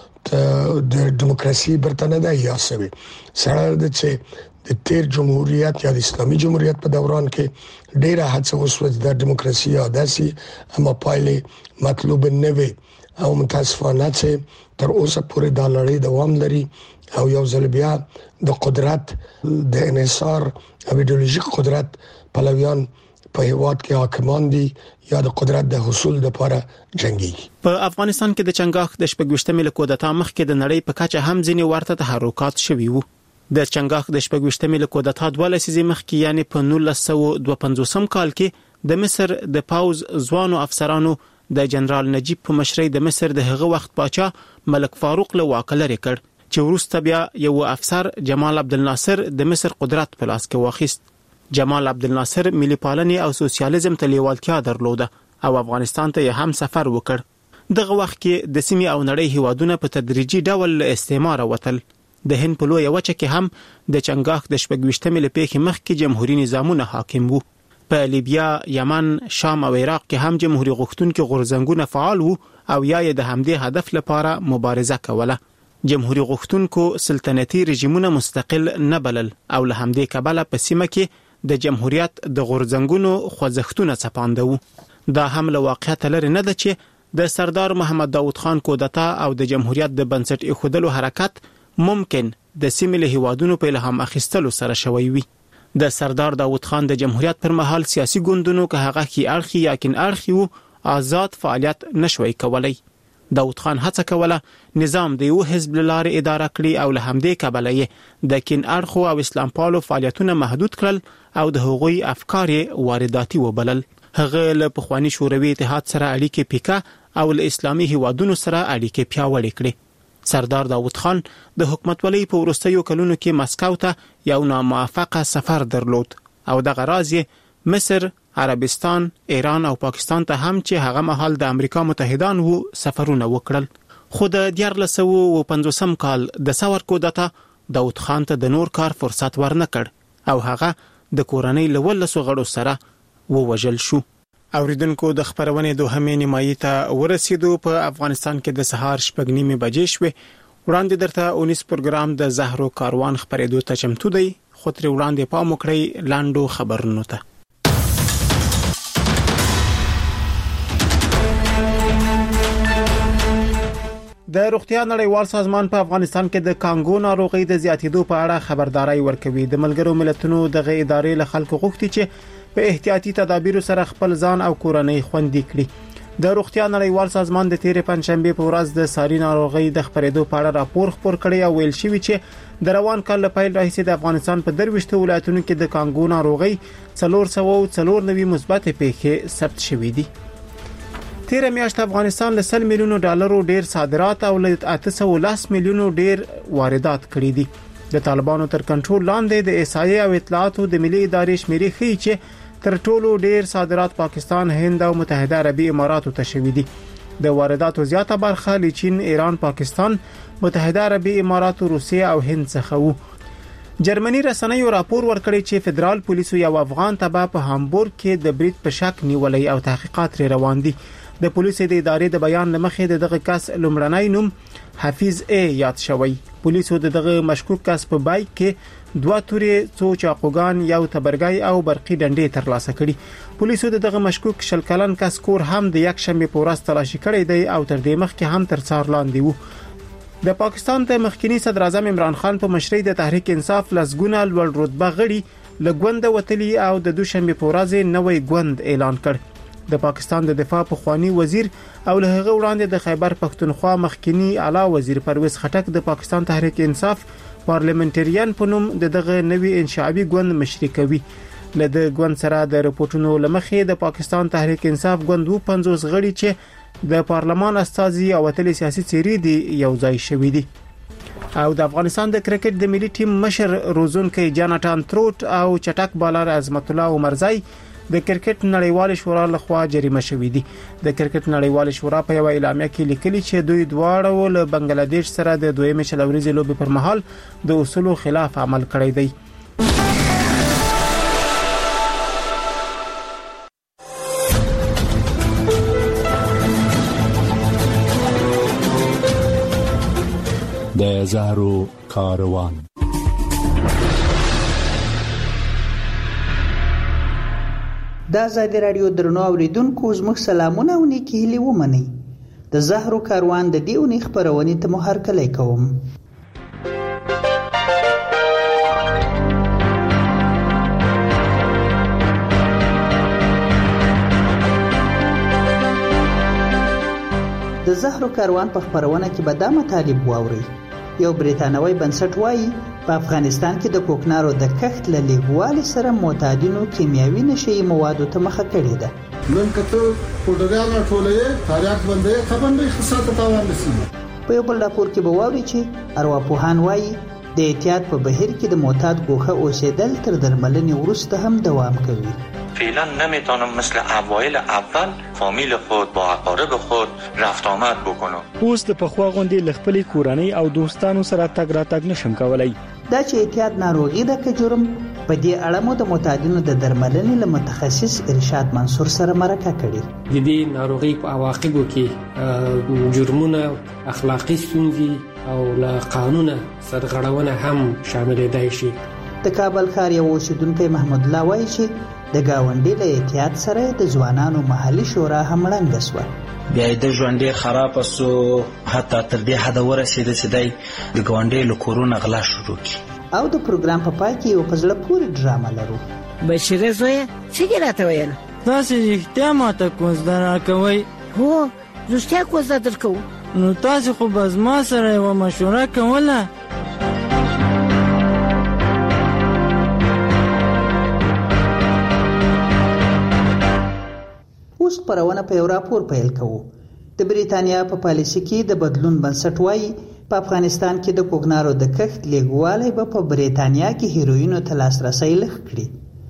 د دیموکراسي برتنه ده یا سوي سره د چې د تیر جمهوریت یا د اسلامي جمهوریت په دوران کې ډیره هڅه وشوه د دیموکراسي او داسي اما پایلې مطلوب نه وي او متاسفانه چې تر اوسه پورې د لړۍ دوام لري او یو ځل بیا د قدرت د انحصار او ایدئولوژیک قدرت پلویان په هیواد کې حاکمان دي یا د قدرت د حصول لپاره جنگي. په افغانستان کې د چنګاخ د شپږویشتمې کودتا مخکې د نړۍ په کچه هم ځینې ورته تحرکات شوي وو. د چنګاخ د شپږویشتمې کودتا دوه لسیزې مخکې یعنی په نولس سوه دوه پنځوسم کال کې د مصر د پاوز ځوانو افسرانو د جنرال نجیب په مشرۍ د مصر د هغه وخت پاچا ملک فاروق له واکه لرې کړ چې وروسته بیا یو افسر جمال عبدالناصر د مصر قدرت په لاس کې واخیست. جمال عبدالناصر ملي پالنې او سوسیالیزم ته لیوالتیا درلوده او افغانستان ته هم سفر وکړ. دغه وخت کې د سیمې او نړۍ هیوادونه په تدریجي ډول استعمار وتل. د هند په لویه وچه کې هم د چنګاخ د شپږویشتمې له پیښې مخکې جمهوریت نظامونه حاکم وو. په لیبیا، یمن، شام او عراق کې هم جمهوریت غوښتونکي غورځنګونه فعال وو او یا د همدې هدف لپاره مبارزه کوله. جمهوریت غوښتونکو سلطنتي رژیمونه مستقل نه بلل او له همدې کبله په سیمه کې د جمهوریت د غورځنګونو خوځښتونه څپانده وو. دا هم له واقعیت لري نه ده چې د سردار محمد داوود خان کودتا او د جمهوریت د بنسټ ایښودلو حرکت ممکن د سیمې له هیوادونو په الهام اخیستلو سره شوی وي. د سردار داوود خان د جمهوریت پر مهال سیاسي ګوندونو که هغه کې اړخي یا کین اړخي وو آزاد فعالیت نشوي کولای. داود خان هڅه کوله نظام د یو حزب لاره اداره کړي او له همدې کبله یې د کین اړخو او اسلام پالو فعالیتونه محدود کړل او د هغوی افکار وارداتي وبلل. هغه له پخوانی شوروي اتحاد سره اړیکې پیکا او له اسلامي هیوادونو سره اړیکې پیاوړې کړې. سردار داود خان د حکومتولۍ په وروستیو کلونو کې مسکو ته یو ناموافقه سفر درلود او دغه راز مصر، عربستان، ایران او پاکستان ته هم چې هغه مهال د امریکا متحدان وو سفرونه وکړل. خو د دیارلس سوه او پنځوسم کال د ثور کودتا داود خان ته د نور کار فرصت ورنکړ او هغه د کورنۍ له ولسو غړو سره ووژل شو. اوریدونکو د خبرونې دوهمې نیمایي ته ورسېدو. په افغانستان کې د سهار شپږ نیمې بجې شوې. وړاندې درته اونیس پروګرام د زهرو کاروان خبرېدو ته چمتو دی، خو ترې وړاندې پام وکړئ لاندو خبرونو ته. د روغتیا نړیوال سازمان په افغانستان کې د کانګو ناروغي د زیاتېدو په اړه خبرداري ورکوي. د ملګرو ملتونو دغه ادارې له خلکو غوښتي چې په احتیاطي تدابیرو سره خپل ځان او کورنۍ خوندي کړي. د روغتیا نړیوال سازمان د تیرې پنځشنبه په ورځ د ساري ناروغي د خبرېدو په اړه راپور خپور کړی او ویل شوی چې د روان کال له پیل راهیسې د افغانستان په درويشته ولایتونو کې د کانګو ناروغي څلور سوه څلور نوي مثبت پیښې ثبت شوې دي. تیر میاشت افغانستان له سل میلیونو ډالرو ډیر صادرات او له اته سوه لس میلیونو ډیر واردات کړي دي. د طالبانو تر کنټرول لاندې د اسایې او اطلاعاتو د ملي ادارې شمیرې ښیي چې تر ټولو ډیر صادرات پاکستان، هند او متحده عربي اماراتو ته شوي دي. د وارداتو زیاته برخه له چین، ایران، پاکستان، متحده عربي امارات، روسیه او هند څخه وو. جرمني رسنیو راپور ورکړی چې فدرال پولیسو یو افغان تبع په هامبورګ کې د بریټ په شک نیولې او تحقیقات لري روان دي. د پولیسو د ادارې د بیان لمخې دغه کس لومړنی نوم حفیظ ای یاد شوی. پولیسو دغه مشکوک کس په بایک کې دوه تورې، څو چاقوګان، یو تبرګی او برقي ډنډې ترلاسه کړي. پولیسو دغه مشکوک شل کلن کس کور هم د یک شنبه په ورځ تلاشي کړی دی او تر دې مخکې هم تر څار لاندې وو. د پاکستان د مخکنی صدر اعظم عمران خان په مشرۍ د تحریک انصاف لسګونه لوړ رتبه غړي له ګوند وتلی او د دوشنبه په ورځ نوې ګوند اعلان کړ. د پاکستان د دفاع پخوانی وزیر او له هغه وړاندې د خیبر پختونخوا مخکنی اعلی وزیر پرویز خټک د پاکستان تحریک انصاف پارلیمنټریان په نوم دغه نوې انشعابي ګوند مشري کوي. له د ګوند سره د رپورټونو لمخې د پاکستان تحریک انصاف ګوند و پنځوس غړي چې د پارلمان استازي او اتل سیاسي چیرې دي یو ځای شوي دي. او د افغانستان د کرکټ د ملي ټیم مشر روزونکي جاناتان تروټ او چټک بالر عظمت الله عمرزای د کرکټ نړیوال شورا لخوا جریمه شوې دي. د کرکټ نړیوال شورا په یو اعلامیه کې لیکلي چې دوی دواړه له بنگلاديش سره د دویمه شلوريزې لوبې پر مهال د اصولو خلاف عمل کړی دی. د زهرو کاروان. د آزادي رادیو درنو اوریدونکو زموږ سلامونه او نیکی هیلې ومنئ. د زهرو کاروان د دې اونۍ خپرونې ته مو هرکلی کوم. د زهرو کاروان په خپرونه کې به دا مطالب واورئ. یو بریتانوي بنسټ وایي په افغانستان کې د کوکنارو د کښت له لیږوالي سره معتادینو کیمیاوي نشهیي موادو ته مخه کړې ده. نن کته پروتوګال راټولې تاریخ باندې خبر نه خصاصت تاوان نشي. په یو بل راپور کې به واورئ چې ارواپوهان وایي د احتیاط په بهیر کې د معتاد ګوښه اوسېدل تر درملنې وروسته هم دوام کوي. فعلا نمیتونم مثل اوایل اول فامیل خود با اقارب خود رفت آمد بکنم. اوس د پخوا غوندې ل خپل کورنۍ او دوستانو سره تګ راتګ نشم کولای. دا چې احتیاط ناروغي ده که جرم، په دې اړه مو د معتادینو د درملنې له متخصص ارشاد منصور سره مرکه کړې. د دې ناروغي په عواقبو کې جرمونه، اخلاقی ستونزې او له قانونه سرغړونه هم شامل دي شي. د کابل ښار یو اوسیدونکی محمد الله وایي چې د گاونډي له احتیاط سره د ځوانانو محلي شورا هم ړنګه شوه. بیا د ژوند ډېر خراب سو، حتی تر دې حد ورسېده چې دی د ګاونډي له کورونو غلا شروع کړي. او د پروګرام په پای کې یو په زړه پورې ډرامه لرو. بشیره زویه څه دې راته ویل؟ تاسې رښتیا ماته کوزده راکوئ؟ هو رښتیا کوزده درکوو. نو تاسو خو به زما سره یوه مشوره کوله. اوس خپرونه په یو راپور پیل کوو. د بریتانیا په پالیسي کې د بدلون بنسټ وایي په افغانستان کې د کوکنارو د کښت لیږوالی به په بریتانیا کې هیروینو ته لاسرسی لږ کړي.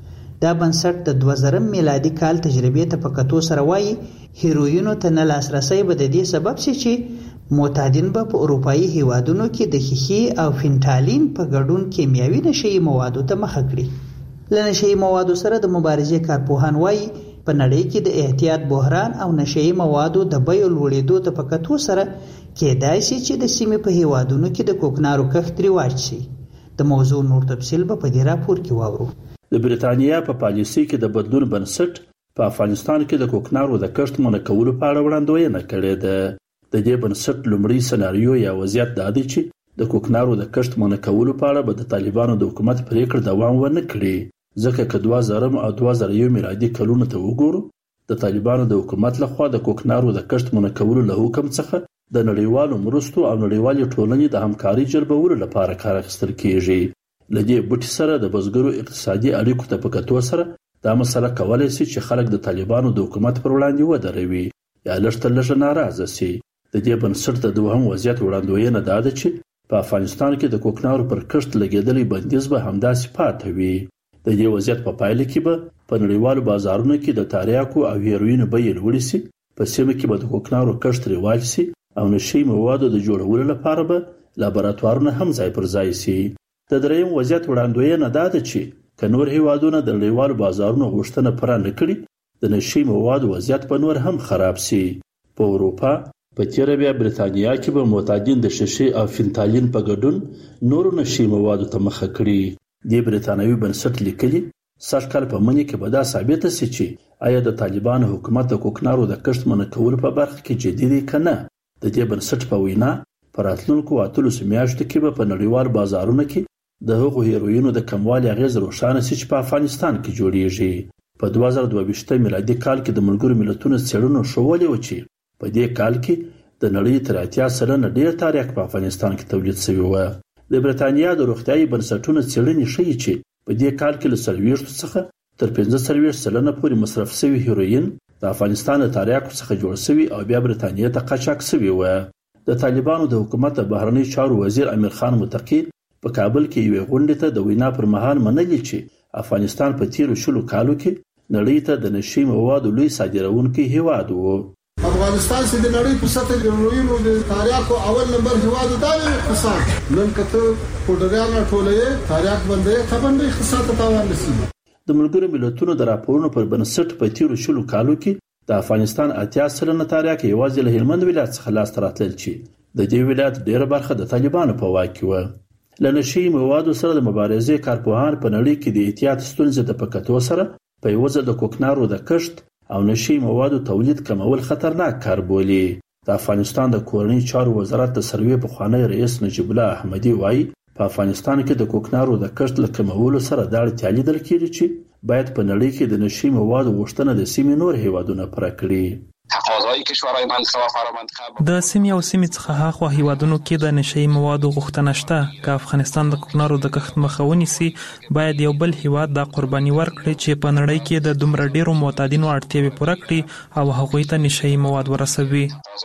دا بنسټ د دوه زره میلادي کال تجربې ته په کتو سره وایي هیروینو ته نه لاسرسی به د دې سبب شي چې معتادین به په اروپایي هیوادونو کې د ښیښې او فینټالین په ګډون کیمیاوي نشهیي موادو ته مخه کړي. له نشهیي موادو سره د مبارزې کارپوهان وایي په نړۍ کې د احتیاط بحران او نشهیي موادو د بیو لوړېدو ته په کتو سره کېدای شي چې د سیمې په هیوادونو کې د کوکنارو کښت رواج شي. د موضوع نور تفصیل به په دې راپور کې واورو. د بریتانیا په پالیسي کې د بدلون بنسټ په افغانستان کې د کوکنارو د کښت منع کولو په اړه وړاندوینه کړې ده. د دې بنسټ لومړی سناریو یا وضعیت دا دی چې د کوکنارو د کښت منع کولو په اړه به د طالبانو د حکومت پریکړه دوام ونه کړي، ځکه که دوه زره او دوه زره یو میلادي کلونو ته وګورو د طالبانو د حکومت لخوا د کوکنارو د کښت منع کولو له حکم څخه د نړیوالو مرستو او نړیوالې ټولنې د همکارۍ جلبولو لپاره کار اخیستل کیږي. له دې بوټي سره د بزګرو اقتصادي اړیکو ته په کتو سره دا مسله کولی شي چې خلک د طالبانو د حکومت پر وړاندې ودروي یا لږ تر لږه ناراضه شي. د دې بنسټ د دوهم وضعیت وړاندوینه دا ده چې په افغانستان کې د کوکنارو پر کښت لګېدلی بندیز به همداسې پاتې وي. د دې وضعیت په پایله کې به په نړیوالو بازارونو کې د تریاکو او هیروینو بیې لوړې شي، په سیمه کې به د کوکنارو کښت رواج شي او نشهیي موادو د جوړولو لپاره به لابراتوارونه هم ځای پر ځای شي. د درېیم وضعیت وړاندوینه دا ده چې که نور هیوادونه د نړیوالو بازارونو غوښتنه پوره نه کړي د نشهیي موادو وضعیت به نور هم خراب شي. په اروپا په تیره بیا بریتانیا کې به معتادین د شیشې او فینټالین په ګډون نورو نشهیي موادو ته مخه کړي. دې بریتانوي بنسټ لیکلي سږ کال په مني کې به دا ثابته شي چې آیا د طالبانو حکومت د کوکنارو د کښت منع کولو په برخه کې جدي دی که نه. د دې بنسټ په وینا په راتلونکو اتلسو میاشتو کې به په نړیوالو بازارونو کې د هغو هیروینو د کموالي اغیز روښانه شي چې په افغانستان کې جوړیږي. په دوه زره دوه ویشت میلادي کال کې د ملګرو ملتونو څېړنو ښودلې وه چې په دې کال کې د نړۍ تر اتیا سلنه ډېر تریاک په افغانستان کې تولید شوی و. د بریتانیا د روغتیايي بنسټونو څېړنې ښیي چې په دې کال کې له څلوېښتو څخه تر پنځه څلوېښت سلنه پورې مصرف شوي هیروین د افغانستان د تریاکو څخه جوړ شوي او بیا بریتانیا ته قاچاق شوي وه. د طالبانو د حکومت د بهرنیو چارو وزیر امیر خان متقي په کابل کې یوې غونډې ته د وینا پر مهال منلي چې افغانستان په تیرو شلو کالو کې نړۍ ته د نشهیي موادو لوی صادروونکی هیواد و. افغانستان چې د نړۍ په سطح کې لویو د تریاکو اول نمبر هیواد دی اقتصاد نن کته پوډریان ټولې تریاک باندې خبرې خصاصه تاوان نشي. د ملګرو ملتونو د راپورونو پر بنسټ په تیرو شلو کالو کې د افغانستان اتیا سلنه تریاک یوازې له هلمند ولایت څخه لاسته راتلل چې د دې ولایت ډېره برخه د طالبانو په واک کې وه. له نشهیي موادو سره د مبارزې کارپوهان په نړۍ کې د احتیاط ستونزې د په کتو سره په یوه ځل د کوکنارو د کښت او نشهیي موادو تولید کمول خطرناک کار بولي. د افغانستان د کورنۍ چارو وزارت د سروې پخوانی رئیس نجیب الله احمدي وایي په افغانستان کې د کوکنارو د کښت له کمولو سره دا اړتیا لیدل کېږي چې باید په نړۍ کې د نشهیي موادو غوښتنه د سیمې نور هیوادونه پوره کړي. تقاضای کشورهای منطقه و فرامنطقه د سیمې او سیمې څخه هاخوا هیوادونو کې د نشهیي موادو غوښتنه شته. که افغانستان د کوکنارو د کښت مخه ونیسي باید یو بل هیواد دا قرباني ورکړي چې په نړۍ کې د دومره ډیرو معتادینو اړتیاوې پوره کړي او هغوی ته نشهیي مواد ورسوي.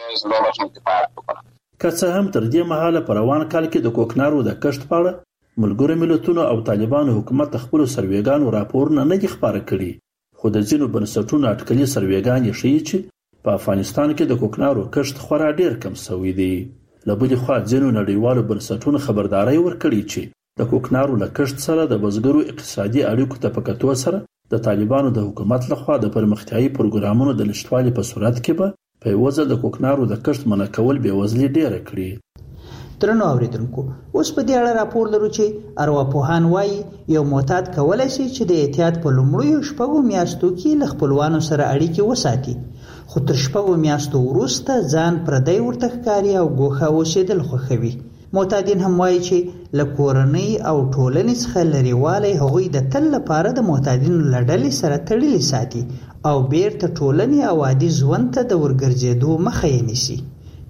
که څه هم تر دې مهاله په روان کال کې د کوکنارو د کښت په اړه ملګرو ملتونو او طالبانو حکومت خپلو سروېګانو راپورونه نه دي خپاره کړي، خو د ځینو بنسټونو اټکلي سروېګانې ښیي چې په افغانستان کې د کوکنارو کښت خورا ډیر کم شوی دی. له بلې خوا ځینو نړیوالو بنسټونو خبرداری ورکړې چې د کوکنارو له کښت سره د بزګرو اقتصادي اړیکو ته په کتو سره د طالبانو د حکومت لخوا د پرمختیایي پروګرامونو د نشتوالي په صورت کې به په یوه ځل د کوکنارو د کښت منع کول بېوزلي ډیره کړي. درنو اوریدونکو، اوس په دې اړه راپور لرو چې ارواپوهان وایي یو معتاد کولی شي چې د احتیاط په لومړیو شپږو میاشتو کې له خپلوانو سره اړیکې وساتي، خو تر شپږو میاشتو وروسته ځان پردی ورته ښکاري او ګوښه اوسېدل خوښوي. معتادین هم وایي چې له کورنۍ او ټولنې څخه لرېوالی هغوی د تل لپاره د معتادینو له ډلې سره تړلي ساتي او بیرته ټولنې او عادي ژوند ته د ورګرځېدو مخه یې نیسي.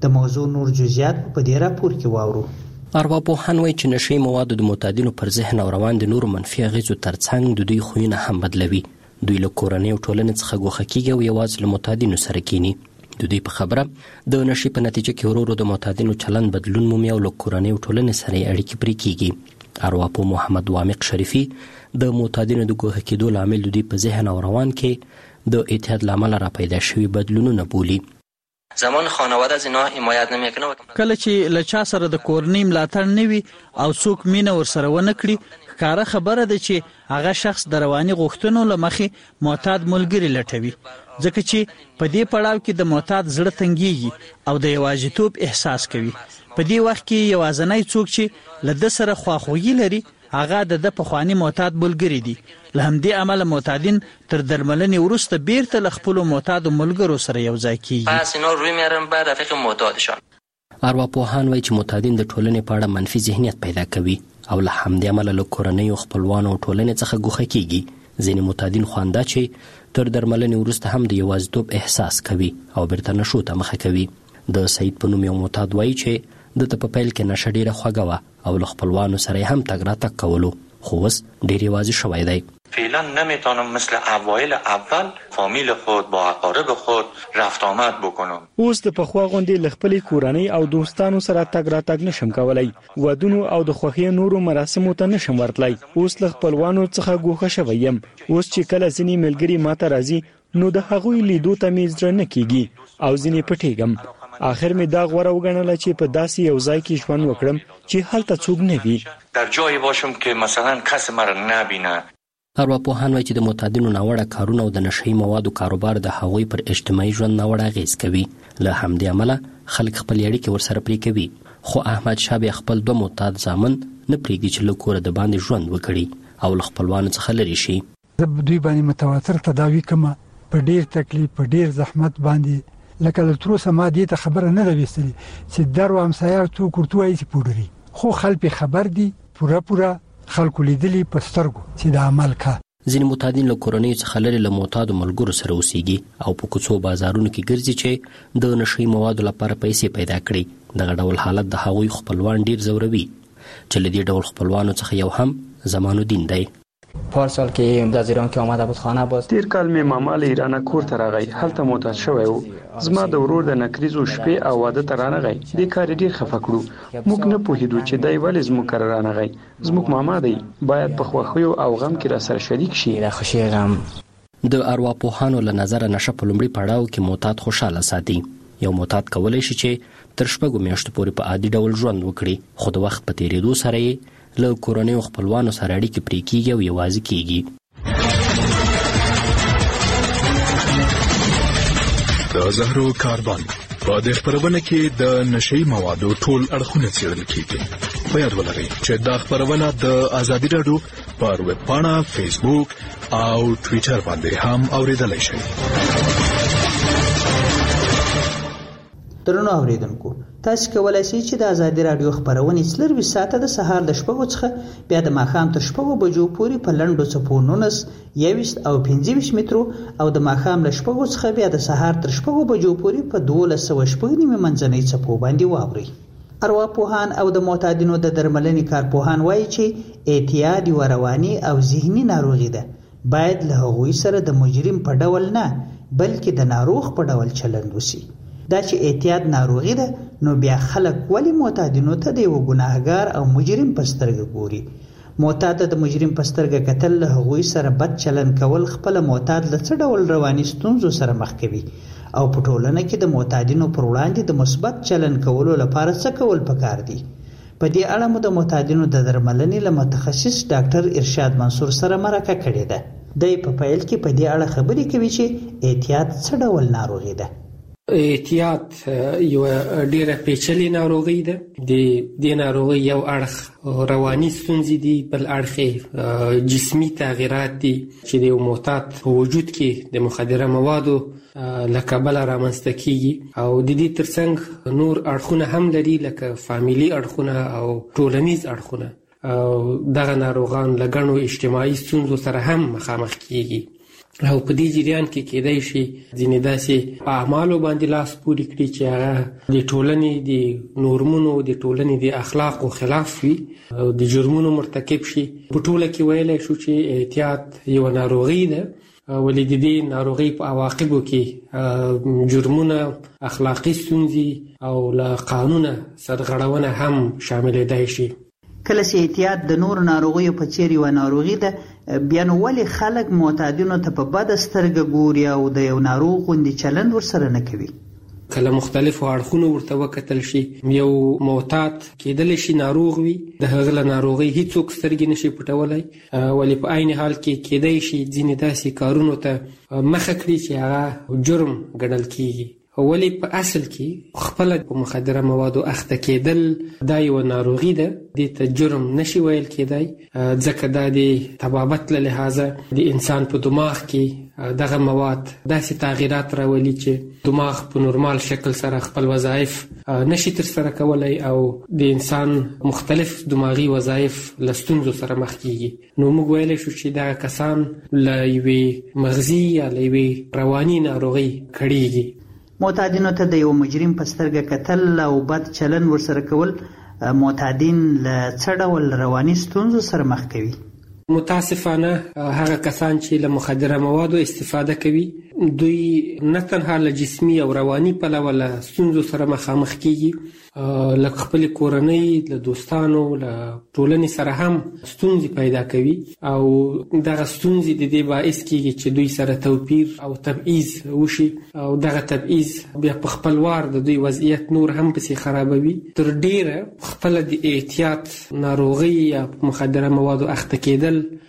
د موضوع نور جزئیات په دې راپور کې واورو. ارواپوهان وایي چې نشي موادو د معتادینو پر ذهن او روان د نورو منفي اغېزو ترڅنګ د دوی خویونه هم بدلوي. دوی له کورنۍ او ټولنې څخه ګوښه کېږي او یوازې له معتادینو سره کینی. د دوی په خبره د نشي په نتیجه کې ورو ورو د معتادینو چلند بدلون مومي او له کورنۍ او ټولنې سره یې اړیکې پرې کېږي. ارواپوه محمد وامق شریفي د معتادینو د ګوښه کېدو لامل د دوی په ذهن او روان کې د اعتیاد له امله راپیدا شوي بدلونونه بولي. زمان خانواده از اینا حمایت نمیکنه. کله چې له چا سره د کورنۍ ملاتړ نه وي او څوک مینه ورسره ونه کړي، ښکاره خبره ده چې هغه شخص د رواني غوښتنو له مخې معتاد ملګري لټوي، ځکه چې په دې پړاو کې د معتاد زړه تنګېږي او د یوازیتوب احساس کوي. په دې وخت کې یوازینی څوک چې له ده سره خواخوږي لري هغه د د پخواني معتاد ملګري دي. له همدې امله معتادین تر درملنې وروسته بیرته له خپلو معتادو ملګرو سره یو ځای کېږي. پس اینا روی میارن بر رفیق معتادشان. ارواپوهان وایي چې معتادین د ټولنې په اړه منفي ذهنیت پیدا کوي او له همدې امله له کورنۍ او خپلوانو او ټولنې څخه ګوښه کېږي. ځینې معتادین خوانده چې تر درملنې وروسته هم د یوازیتوب احساس کوي او بیرته نشو ته مخه کوي. د سعید په نوم یو معتاد وایي چې دته په پیل کې نشه ډیره خوږه وه او له خپلوانو سره هم تګ راتګ کولو، خو اوس ډیر یوازې شوی دی. فعلا نمیتونم مثل اوایل اول فامیل خود با اقارب خود رفت آمد بکنم. اوس د پخوا غوندې له خپلې کورنۍ او دوستانو سره تګ راتګ نشم کولی. ودونو او د خوښۍ نورو مراسمو ته نشم ورتلی. اوس له خپلوانو څخه ګوښه شوی یم. اوس چې کله ځینې ملګري ماته راځي نو د هغوی لیدو ته مې زړه نه کېږي او ځینې پټېږم. آخر می دا غوره وګڼله چې په داسې یو ځای کې ژوند وکړم چې هلته څوک نه وي، در جایی باشم که مثلا کس مرا نبینه. ارواپوهان وایي چې د معتادینو ناوړه کارونه او د نشهیي موادو کاروبار د هغوی پر اجتماعي ژوند ناوړه اغېز کوي. له همدې امله خلک خپلې اړیکې ورسره پرې کوي. خو احمد شاه بیا خپل دوه معتاد زامن نه پرېږدي چې له کوره د باندې ژوند وکړي او له خپلوانو څخه لرې شي. زه دوی باندې متواتر تداوي کوم په ډیر تکلیف په ډیر زحمت باندې، لکه له تر اوسه ما دې ته خبره نه ده ویستلې چې درو همسایه څوک ورته وایي چې پوډري، خو خلک خبر دي پوره پوره خلکو لیدلي په سترګو چې د عمل کا. ځینې معتادین له کورنیو څخه لرې له معتادو ملګرو سره اوسېږي او په کوڅو بازارونو کې ګرځي چې د نشهیي موادو لپاره پیسې پیدا کړي. دغه ډول حالت د هغوی خپلوان ډیر ځوروي چې له دې ډول خپلوانو څخه یو هم زمان الدین دی. پارسال که از ایران که آمده بود خانه باز تیر کال می ماما له ایران کور ته راغی، هلته معتاد شوی و. زما د ورور د نکریزو شپې او واده ته رانغی. دې کار ډیر خفه کړو. موږ نه پوهیدو چې دای ولې زموږ کار رانغی. زموږ ماما دی، باید په خوښیو او غم کې را سره شریک شي. د خوشي غم. د ارواپوهانو له نظره نشه په لومړي پړاو کې معتاد خوشاله ساتي. یو معتاد کولی شي چې تر شپږو میاشتو پورې په عادي ډول ژوند وکړي، خو د وخت په تیریدو سره یې له کورنۍ او خپلوانو سره اړیکې پرې کېږي او یوازې کېږي. د زهرو کاروان په دې خپرونه کې د نشهیي موادو ټول اړخونه څېړل کېږي. په یاد ولرئ چې دا خپرونه د ازادي راډیو پر ویب پاڼه، فیسبوک او ټویټر باندې هم اورېدلی شئ. درنو اوریدونکو، تاسو کولای شئ چې د ازادي رادیو خبرونه څلروي ساعته د سهار د شپږو څخه بیا د ماښام تر شپږو بجو پورې په لنډو څپو نولس، یوویشت او پنځه ویشت مترو او د ماښام له شپږو څخه بیا د سهار تر شپږو بجو پورې په دولس سوه شپږ نیمې منځنۍ څپو باندې واورئ. ارواپوهان او د معتادینو د درملنې کارپوهان وایي چې اعتیاد یوه رواني او ذهني ناروغي ده. باید له هغوی سره د مجرم په ډول نه بلکې د ناروغ په ډول چلند وشي. دا چې اعتیاد ناروغي ده نو بیا خلک ولې معتادینو ته د یو ګناهګار او مجرم په سترګه ګوري؟ معتاد د مجرم په سترګه کتل له هغوی سره بد چلند کول خپل معتاد له څه ډول رواني ستونزو سره مخ کوي او په ټولنه کې د معتادینو پر وړاندې د مثبت چلند کولو لپاره څه کول پکار دي؟ په دې اړه مو د معتادینو د درملنې له متخصص ډاکټر ارشاد منصور سره مرکه کړې ده. دی په پیل کې په دې اړه خبرې کوي چې اعتیاد څه ډول ناروغي ده. اعتیاد یو ډیره پیچلې ناروغي ده. د دې ناروغي یو اړخ رواني ستونزې دي، بل اړخ جسمي تغیرات دي چې د معتاد په وجود کې د مخدره موادو له کبله رامنځته کیږي او د دې ترڅنګ نور اړخونه هم لري لکه فامیلي اړخونه او ټولنیز اړخونه. او دغه ناروغان له ګڼو اجتماعي ستونزو سره هم مخامخ کیږي. او په دې جریان کې کېدای شي ځینې داسې اعمالو باندې لاس پورې کړي چې هغه د ټولنې د نورمونو د ټولنې د اخلاقو خلاف وي او د جرمونو مرتکب شي. په ټوله کې ویلی شو چې اعتیاد یوه ناروغي ده، ولې د دې ناروغۍ په عواقبو کې جرمونه، اخلاقي ستونزې او له قانونه سرغړونه هم شاملېدای شي. کله چې اعتیاد د نور ناروغیو په څېر یوه ناروغي ده، بیا نو ولې خلک معتادینو ته په بده سترګه ګوري او د یو ناروغ غوندې چلند ورسره نه کوي؟ کله مختلفو اړخونو ورته وکتل شي. یو معتاد کېدلی شي ناروغ وي، د هغه له ناروغۍ هیڅوک سترګې نشي پټولی، ولې په عین حال کې کېدی شي ځینې داسې کارونو ته مخه کړي چې هغه جرم ګڼل کېږي. ولې په اصل کې خپله په مخدره موادو اخته کېدل دا یوه ناروغي ده، دې ته جرم نشي ویل کېدی، ځکه دا د طبابت له لحاظه د انسان په دماغ کې دغه مواد داسې تغییرات راولي چې دماغ په نورمال شکل سره خپل وظایف نشي ترسره کولی او د انسان مختلف دماغي وظایف له ستونزو سره مخ کېږي. نو موږ ویلی شو چې دغه کسان له یوې مغزي یا له یوې رواني ناروغۍ کړېږي. معتادینو ته د یو مجرم په سترګه کتل او بد چلند ورسره کول معتادین له څه ډول رواني ستونزو سره مخ کوي؟ متاسفانه هغه کسان چې له مخدره موادو استفاده کوي دوی نه تنها له جسمي او رواني پلوه له ستونزو سره مخامخ کیږي، له خپل کورنۍ، له دوستانو، له ټولنې سره هم ستونزې پیدا کوي او دغه ستونزې د دې باعث کیږي چې دوی سره توپیر او تبعیض وشي او دغه تبعیض بیا په خپل وار د دوی وضعیت نور هم پسې خرابوي. تر ډیره خپله د اعتیاد ناروغۍ یا مخدره موادو اخته کېدل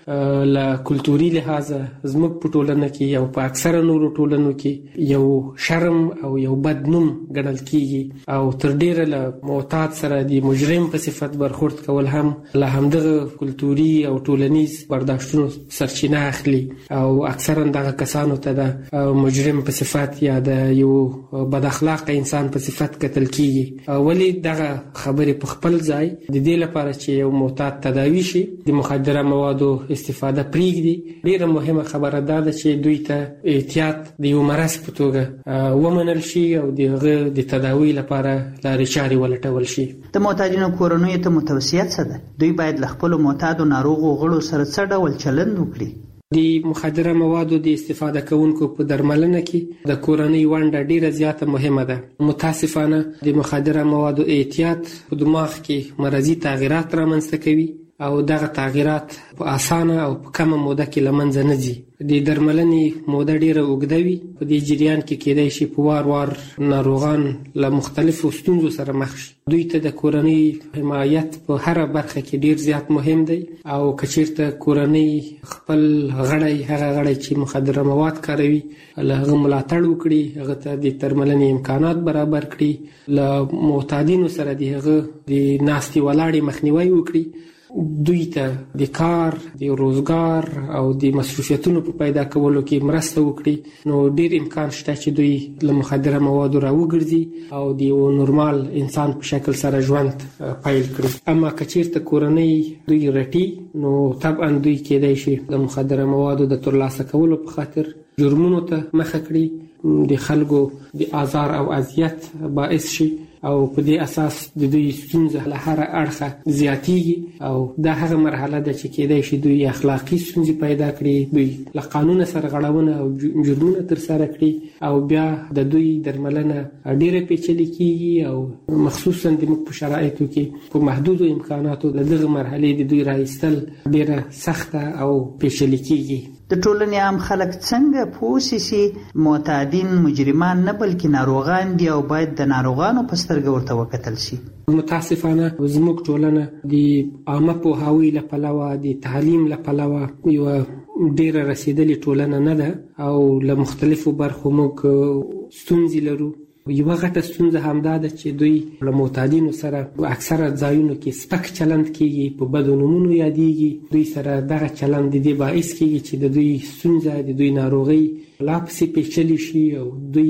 له کلتوري لحاظه زموږ په ټولنه کې او په اکثره نورو ټولنو کې یو شرم او یو بد نوم ګڼل کېږي او تر ډیره له معتاد سره د مجرم په صفت برخورد کول هم له همدغه کلتوري او ټولنیز برداشتونو سرچینه اخلي او اکثرا دغه کسانو ته د مجرم په صفت یا د یو بد اخلاق انسان په صفت کتل کېږي. ولې دغه خبرې په خپل ځای د دې لپاره چې یو معتاد تداوي شي د مخدره موادو استفاده پرېږدي، ډیره مهمه خبره دا ده چې دوی ته احتیاط د یو مرض په توګه ومنل شي او د هغه د تداوي لپاره لارې چارې ولټول شي. د معتادینو کورنیو ته متوصیت څه ده؟ دوی باید له خپلو معتادو ناروغو غړو سره څه ډول چلند وکړي؟ د مخدره موادو د استفاده کوونکو په درملنه کې د کورنۍ ونډه ډیره زیاته مهمه ده. متاسفانه د مخدره موادو اعتیاد په دماغ کې مرضي تغییرات رامنځته کوي او دغه تغییرات په اسانه او په کمه موده کې له منځه نه ځي. د درملنې موده ډیره اوږده وي، په دې جریان کې کېدای شي په وار وار ناروغان له مختلفو ستونزو سره مخ شي. دوی ته د کورنۍ حمایت په هره برخه کې ډیر زیات مهم دی او که چیرته کورنۍ خپل غړی هغه غړی چې مخدره مواد کاروي له هغه ملاتړ وکړي، هغه ته د درملنې امکانات برابر کړي، له معتادینو سره د هغه د ناستې ولاړې مخنیوی وکړي، دوی ته د کار، د روزګار او د مصروفیتونو په پیدا کولو کې مرسته وکړي، نو ډیر امکان شته چې دوی له مخدره موادو راوګرځي او د یو نورمال انسان په شکل سره ژوند پیل کړي. اما که چیرته کورنۍ دوی رټي نو طبعا دوی کېدای شي د مخدره موادو د ترلاسه کولو په خاطر جرمونو ته مخه کړي، د خلکو د آزار او اذیت باعث شي او په دې اساس د دوی ستونزه له هر اړخه زیاتیږي او دا هغه مرحله ده چې کېدای شي دوی اخلاقي ستونزې پیدا کړي، دوی له قانون سره غړونه او جرمونه ترسره کړي او بیا د دوی درملنه ډیره پیچلې کیږي او مخصوصا د موږ په شرایطو کې په محدودو امکاناتو له دغه مرحلې د دوی راایستل ډیره سخته او پیچلې کیږي. د ټولنې عام خلک څنګه پوه شي چې معتادین مجرمان نه بلکې ناروغان دي او باید د ناروغانو په سترګه ورته وکتل شي؟ متاسفانه زموږ ټولنه د عامه پوهاوي له پلوه، د تعلیم له پلوه یوه ډیره رسېدلې ټولنه نه ده او له مختلفو برخو موږ ستونزې لرو. یوه غټه ستونزه همدا ده چې دوی له معتادینو سره اکثره ځایونو کې سپک چلند کېږي، په بدو نومونو یادېږي. دوی سره دغه چلند د دې باعث کېږي چې د دوی ستونزه، د دوی ناروغۍ لا پسې پیچلې شي او دوی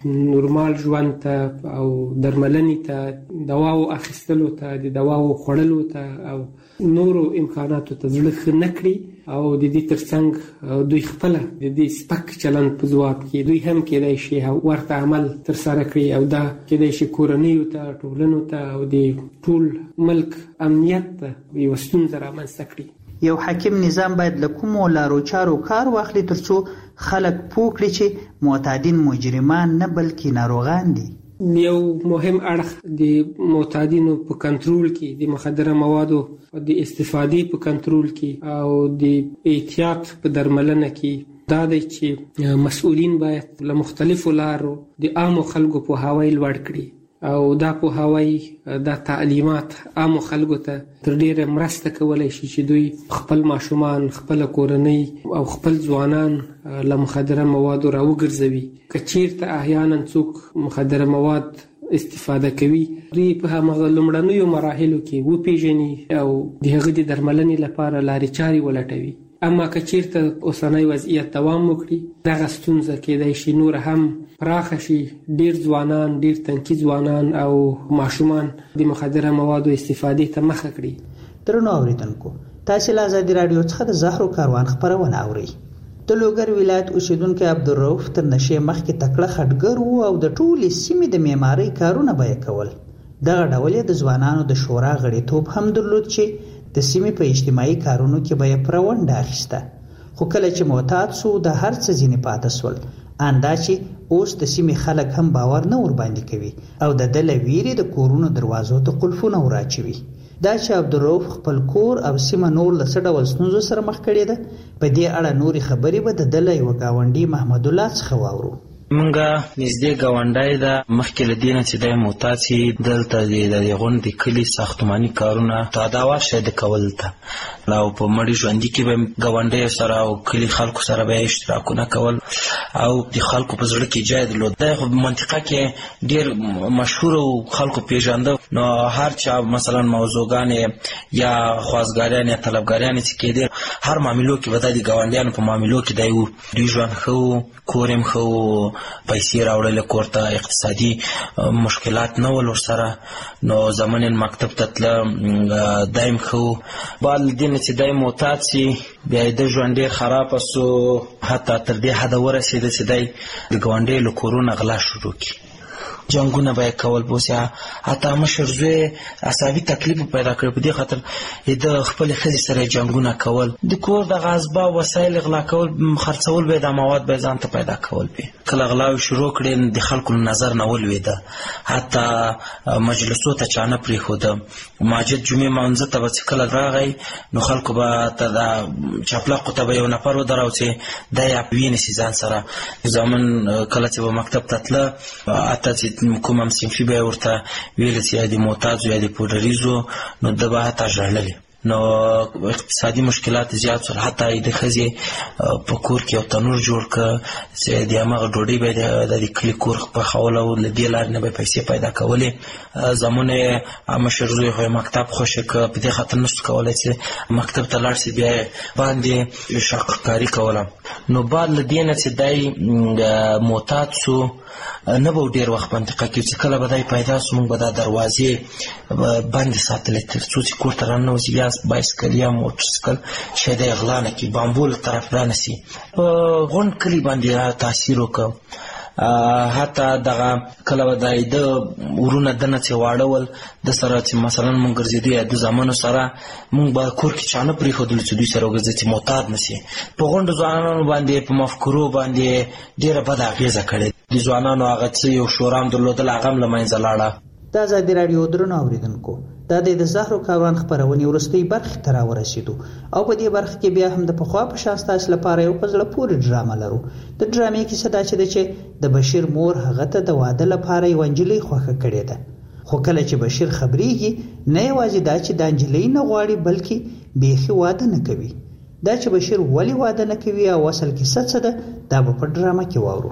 نورمال ژوند ته او درملنې ته دواو اخیستلو ته د دواو خوړلو ته او نورو امکاناتو ته زړه ښه نه کړي او د دې ترڅنګ دوی خپله د دې سپک چلند په ځواب کې دوی هم کېدای شي ورته عمل ترسره کړي او دا کېدای شي کورنیو ته ټولنو ته او د ټول ملک امنیت ته یوه ستونزه رامنځته کړي. یو حاکم نظام باید له کومو لارو چارو کار واخلي ترڅو خلک پوه کړي چې معتادین مجرمان نه بلکې ناروغان دي. یو مهم اړخ د معتادینو په کنټرول کې د مخدره موادو د استفادې په کنټرول کې او د احتیاط په درملنه کې دا دی چې مسؤلین باید له مختلفو لارو د عامو خلکو پوهاوی لوړ کړي او دا پوهاوی دا تعلیمات عامو خلکو ته تر ډیره مرسته کولی شي چې دوی خپل ماشومان خپل کورنۍ او خپل ځوانان له مخدره موادو راوګرځوي. که چیرته احیانا څوک مخدره مواد استفاده کوي دوی په همغه لومړنیو مراحلو کې وپیژني او د هغه د درملنې لپاره لارې چارې ولټوي. اما که چیرته اوسنی وضعیت دوام وکړي دغه ستونزه کېدای شي نور هم پراخه شي. ډیر ځوانان ډیر تنکي ځوانان او ماشومان د مخدره موادو استفادې ته مخه کړي. درنو اوریدونکو تاسو له ازادي راډیو څخه د زهرو کاروان خبرونه اورئ. د لوګر ولایت اوسیدونکو عبدالرؤف تر نشې مخکې تکړه خټګر وو او د ټولې سیمې د معمارۍ کارونه به یې کول. دغه ډول یې د ځوانانو د شورا غړیتوب هم درلود چې د سیمې په اجتماعي کارونو کې به یې پوره ونډه اخیسته. خو کله چې معتاد سو د هر څه ځینې پاته سول اندا چې اوس د سیمې خلک هم باور نه ورباندې کوي او د ده له ویرې د کورونو دروازو ته قلفونه وراچوي. دا چې عبدالرؤف خپل کور او سیمه نور له څه ډول ستونزو سره مخ کړې ده په دې اړه نورې خبرې به د ده له یوه ګاونډي محمد الله څخه واورو. مونږه نږدې ګاونډی ده مخکې له دې نه چې دی معتاد سي دلته د دې غونډې کلي ساختماني کارونه تاداوا شی د کول ته او په مړي ژوندي کې به ګاونډیو سره او کلي خلکو سره به اشتراکونه کول او د خلکو په زړه کې ځای درلود. دا خو منطقه کې ډېر مشهور او خلکو پیژانده نو هر چا مثلا موضوعګانې یا خواستګاریانې یا طلبګاریانې چې کېدې هر معاملو کې به دا د ګاونډیانو په معاملو کې دی و. دوی ژوند ښه و کور یې ښه و پیسې راوړلې کور ته اقتصادي مشکلات نه ول ورسره نو زمون مکتب ته تله دایم ښه و. بعد له دې نه چې دی معتاد سي بیا یې د ژوند ډېر خرابه سو حتی تر دې حده ورسېده چې دی د ګاونډیو له کورونو غلا شروع کړي. جنګونه به یې کول بوسیا حتی مشر زوی عصبي تکلیف پیدا کړ په دې خاطر د خپلې ښځې سره جنګونه کول د کور دغه اسباب وسایل غلا کول خرڅول به د مواد به ځان ته پیدا کول به کله غلاوې شروع کړې د خلکو نظر نه ولوېده حتی مجلسو ته چا نه پرېښوده. ماجد جمعې مانځه ته به چې کله راغی نو خلکو به ته د چاپلاقو ته به یو نفر ودراو چې دی وینیسي ځان سره. زمون کله چې به مکتب ته تله حتی چې کوم هم صنفي به یې ورته ویل چې یا د معتادو یا د پوډریزو نو ده به حتی ژړلې. نو اقتصادي مشکلات زیات شول حتی د ښځې په کور کې یو تنور جوړ کړه چې د همغه ډوډۍ به یې د کلي کور پخوله او له دې لارې نه به یې پیسې پیدا کولې. زمون یې مشر زوی خو یې مکتب خوښې کړه په دې خاطر نشو کولی چې مکتب ته لاړ شي بیا یې باندې شاقکاري کوله. نو بعد له دې نه چې دی معتاد سو نه به ډېر وخت منطقه کې چې کله به دی پیدا سو موږ به دا دروازې بندې ساتلې تر څو چې کور ته راننوځي یا بایسکل یا موټرسایکل شی دی غلا نه کړي بامبو له طرف رانسي. په غونډ کلي باندې تاثیر وکړ. حتی دغه کله به د ده ورونه دنه چې واړه ول د سره چې مثلا مونږ ګرځېدو یا د زامنو سره مونږ به کور کې چا نه پرېښودلو چې دوی سره وګرځي چې معتاد نه سي. په غونډو ځوانانو باندې په مفکورو باندې ډېره بده اغېزه کړې. د ځوانانو هغه څه یو شورا هم درلودل هغه هم له منځه لاړه. د ازادي راډیو درنو اوریدونکو دا د زهرو کاروان خبرونې وروستۍ برخې ته راورسېدو او په دې برخه کې بیا هم د پخوا په شان ستاسو لپاره یو په زړه پورې ډرامه لرو. د ډرامې کیسه دا چې ده چې د بشیر مور هغه ته د واده لپاره یوه نجلۍ خوښه کړې ده. خو کله چې بشیر خبرېږي نه یوازې دا چې دا نجلۍ نه غواړي بلکې بیخي واده نه کوي. دا چې بشیر ولې واده نه کوي او اصل کیسه څه ده دا به په ډرامه کې واورو.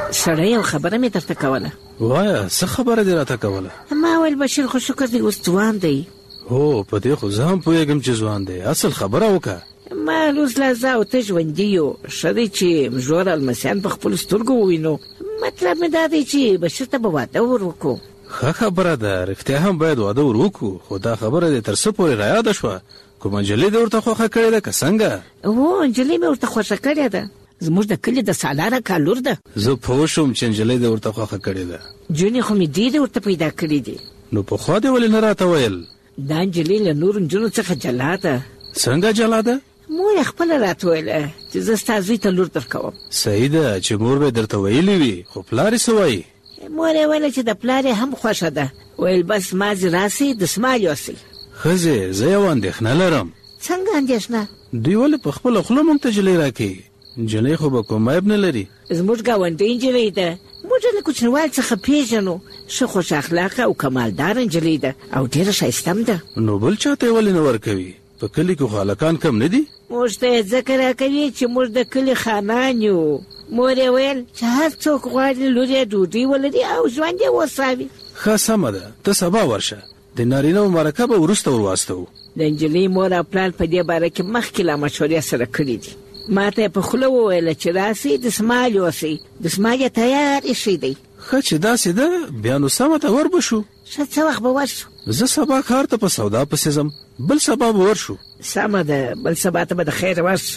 سړی یو خبره مې درته کوله. وایا څه خبره دې راته کوله؟ ما ویل بشیر خو شکر دی اوس ځوان دی. هو په دې خو زه هم پوهېږم چې ځوان دی. اصل خبره وکړه. ما اوس لا زه او ته ژوندي یو. ښه دی چې ژور المسیان په خپلو سترګو ووینو. مطلب مې دا دی چې بشیر ته به واده ور وکړو. ښه خبره ده، رښتیا هم باید واده ور وکړو، خو دا خبره دې تر څه پورې رایاده شوه؟ کومه نجلۍ دې ورته خوښه کړې ده که څنګه؟ هو نجلۍ مې ورته خوښه کړې ده. زموږ د کلي د سالاره کالور ده. زه پوه شوم چې نجلۍ دې ورته خوښه کړې ده. جونې خو مې ډېرې ورته پیدا کړي دي. نو پخوا دې ولې نه راته ویل؟ دا نجلۍ له نورو نجونو څخه جلا ده. څنګه جلا ده؟ مور یې خپله راته ویله چې زه ستا زوی ته لور درکوم. صحیح ده چې مور به درته ویلي وي، خو پلار یې څه وایي؟ مور یې ویله چې د پلار یې هم خوښه ده. ویل بس مازې راسي دسمال یوسي. ښځې زه یو اندېښنه لرم. څنګه اندېښنه؟ دوی ولې په خپله خوله موږ ته نجلۍ راکوي؟ نجلۍ خو به کوم عیب نه لري. زموږ ګاونډۍ نجلۍ ده. موږ له کوچنیوالي څخه پیژنو. ښه خوش اخلاقه او کمالداره نجلۍ ده او ډېره ښایسته هم ده. نو بل چا ته یې ولې نه ورکوي؟ په کلي کې خو هلکان کم نه دي. موږ ته یې ځکه راکوي چې موږ د کلي خانان یو. مور یې ویل چې هر څوک غواړي لور یې ډوډۍ ولري او ژوند یې وساوي. ښه سمه ده، ته سبا ورشه، د نارینه و مرکه به وروسته ور واستوو. د نجلۍ مور او پلار په دې باره کې مخکې لا مشورې سره کړي دي. ما ته یې په خوله وویله چې راسئ دسمال یوسئ. دسمال یې تیار ایښی دی. ښه چې داسې ده بیا نو سمه ته ور به شو. ښه څه وخت به ورشو؟ زه سبا ښار ته په سودا پسې ځم، بل سبا به ورشو. سمه ده، بل سبا ته به د خیره ورشو.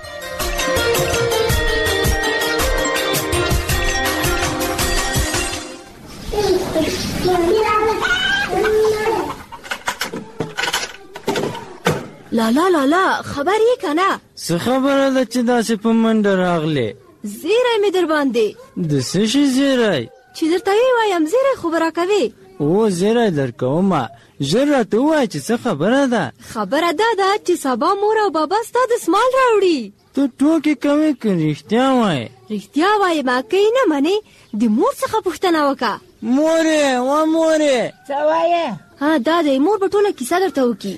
لالا لالا خبر یې کنه؟ څه خبره ده چې داسې په منډه راغلې؟ زیری مې در باندې. د څه شي زیری؟ چې درته یې وایم زیری خو به راکوې. او زیری در کومه، ژر راته ووایه چې څه خبره ده. خبره دا ده چې سبا مور او بابا ستا دسمال راوړي. ته ټوکې کوې که رښتیا وایې؟ رښتیا وایم که یې نه منې د مور څخه پوښتنه وکړه. مورې وا مورې څه وایې؟ ها دا دی، مور به ټوله کیسه درته وکړي.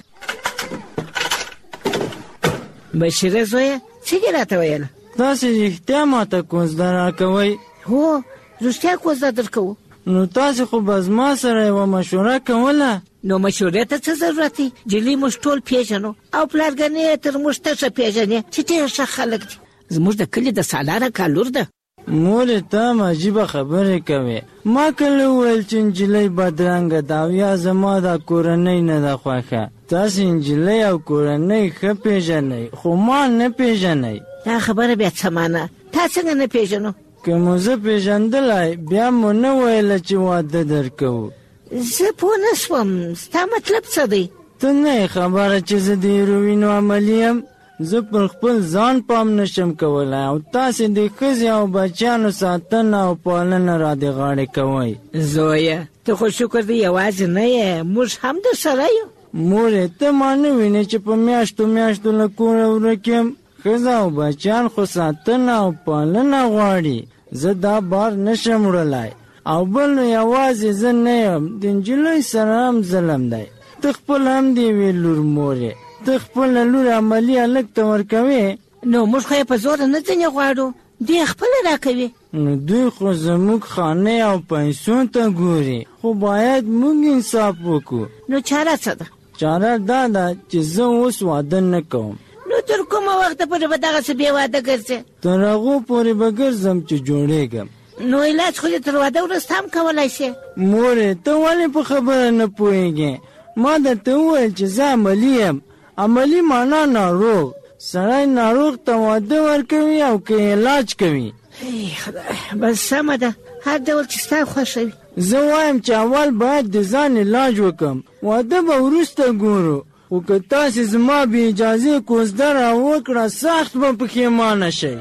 بشیره زویه څه دې راته ویله؟ تاسې رښتیا ماته کوزده راکوئ؟ هو رښتیا کوزده درکوو. نو تاسې خو به زما سره یوه مشوره کوله. نو مشورې ته څه ضرورت دی؟ جلۍ موږ ټول پیژنو او پلارګانې یې تر موږ ته ښه پیژنې چې ډېر ښه خلک دي. زموږ د کلي د سالاره کالور ده. مورې ته هم عجیبه خبرې کوې. ما کله وویل چې نجلۍ بدرنګه ده او یا زما دا کورنۍ نه ده خوښه. تاسې نجلۍ او کورنۍ ښه پیژنئ خو ما نه پیژنئ. دا خبره بیا څه معنی؟ تا څنګه نه پیژنو؟ که مو زه پیژندلی بیا مو نه ویله چې واده درکوو. زه پوه نه شوم ستا مطلب څه دی؟ ته نه یې خبره چې زه د هیروینو عملي یم. زه پر خپل ځان پام نشم کولی او تاسې د ښځې او بچیانو ساتنه او پالنه را د غاړې کوئ. زویه ته خو شکر دی یوازې نه یې، موږ هم در سره یو. مورې ته ما نه وینې چې په میاشتو میاشتو له کوره ورک یم. ښځه او بچیان خو ساتنه او پالنه غواړي. زه دا بار نشم وړلی او بل نو یوازې زه نه یم، د نجلۍ سره هم ظلم دی. ته خپل هم د یوې لور مورې، ته خپله لور عملي هلک ته ورکوې. نو موږ خو یې په زوره نه ځینې غواړو، دوی خپله راکوي. نو دوی خو زموږ خانې او پیسو ته ګوري، خو باید موږ انصاف وکړو. نو چاره څه ده؟ چاره دا ده چې زه اوس واده نه کوم. نو تر کومه وخته پورې به دغسې بې واده ګرځې؟ تر هغو پورې به ګرځم چې جوړېږم. نو علاج خو دې تر واده وروسته هم کولی شې. مورې ته ولې په خبره نه پوهېږې؟ ما درته وویل چې زه عملي یم. عملي معنا ناروغ. سړی ناروغ ته واده ورکوي او که علاج کوي. ای خدای، بس سمه ده، هر ډول چې ستا خوښه وي. زه وایم چې اول باید د ځان علاج وکړم، واده به وروسته ګورو. خو که تاسې زما بې اجازې کوزده را وکړه سخت به پښیمانه شئ.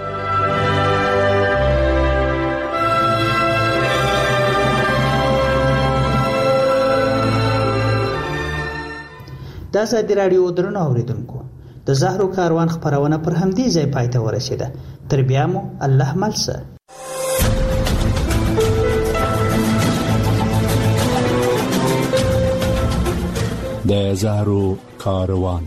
د ازادي راډیو درنو اوریدونکو، د زهرو کاروان خپرونه پر همدې ځای پای ته ورسېده. تر بیا مو الله مل شه. د زهرو کاروان.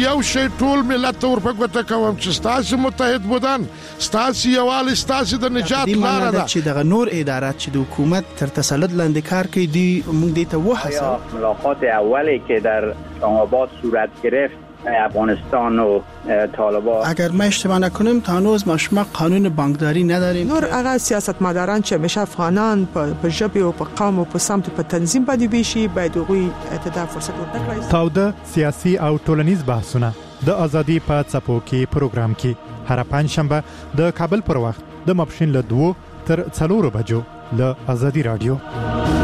یو شی ټول ملت ته ورپګوته کوم چې ستاسو متحد بودن ستاسو یوال ستاسو د نجات لاره ده چې دغه نور ادارات چې د حکومت تر تسلط لاندې کار کوي دی موږ دې ته وحسه ملاقات اولی که در اسلام‌آباد صورت گرفت افغانستان و طالبان اگر ما اشتباه نکنیم تا هنوز ما قانون بانکداری نداریم نور هغه سیاستمداران چې همیشه افغانان په ژبه او په قوم او په سمت په تنظیم باندې ویشي باید غوي ته فرصت ورکړي. تاوده سیاسي او ټولنیز بحثونه د ازادي په څپو کې پروګرام کې هر پنځ شنبه د کابل پر وخت د ماپښین له دوه تر څلورو بجو له ازادي رادیو.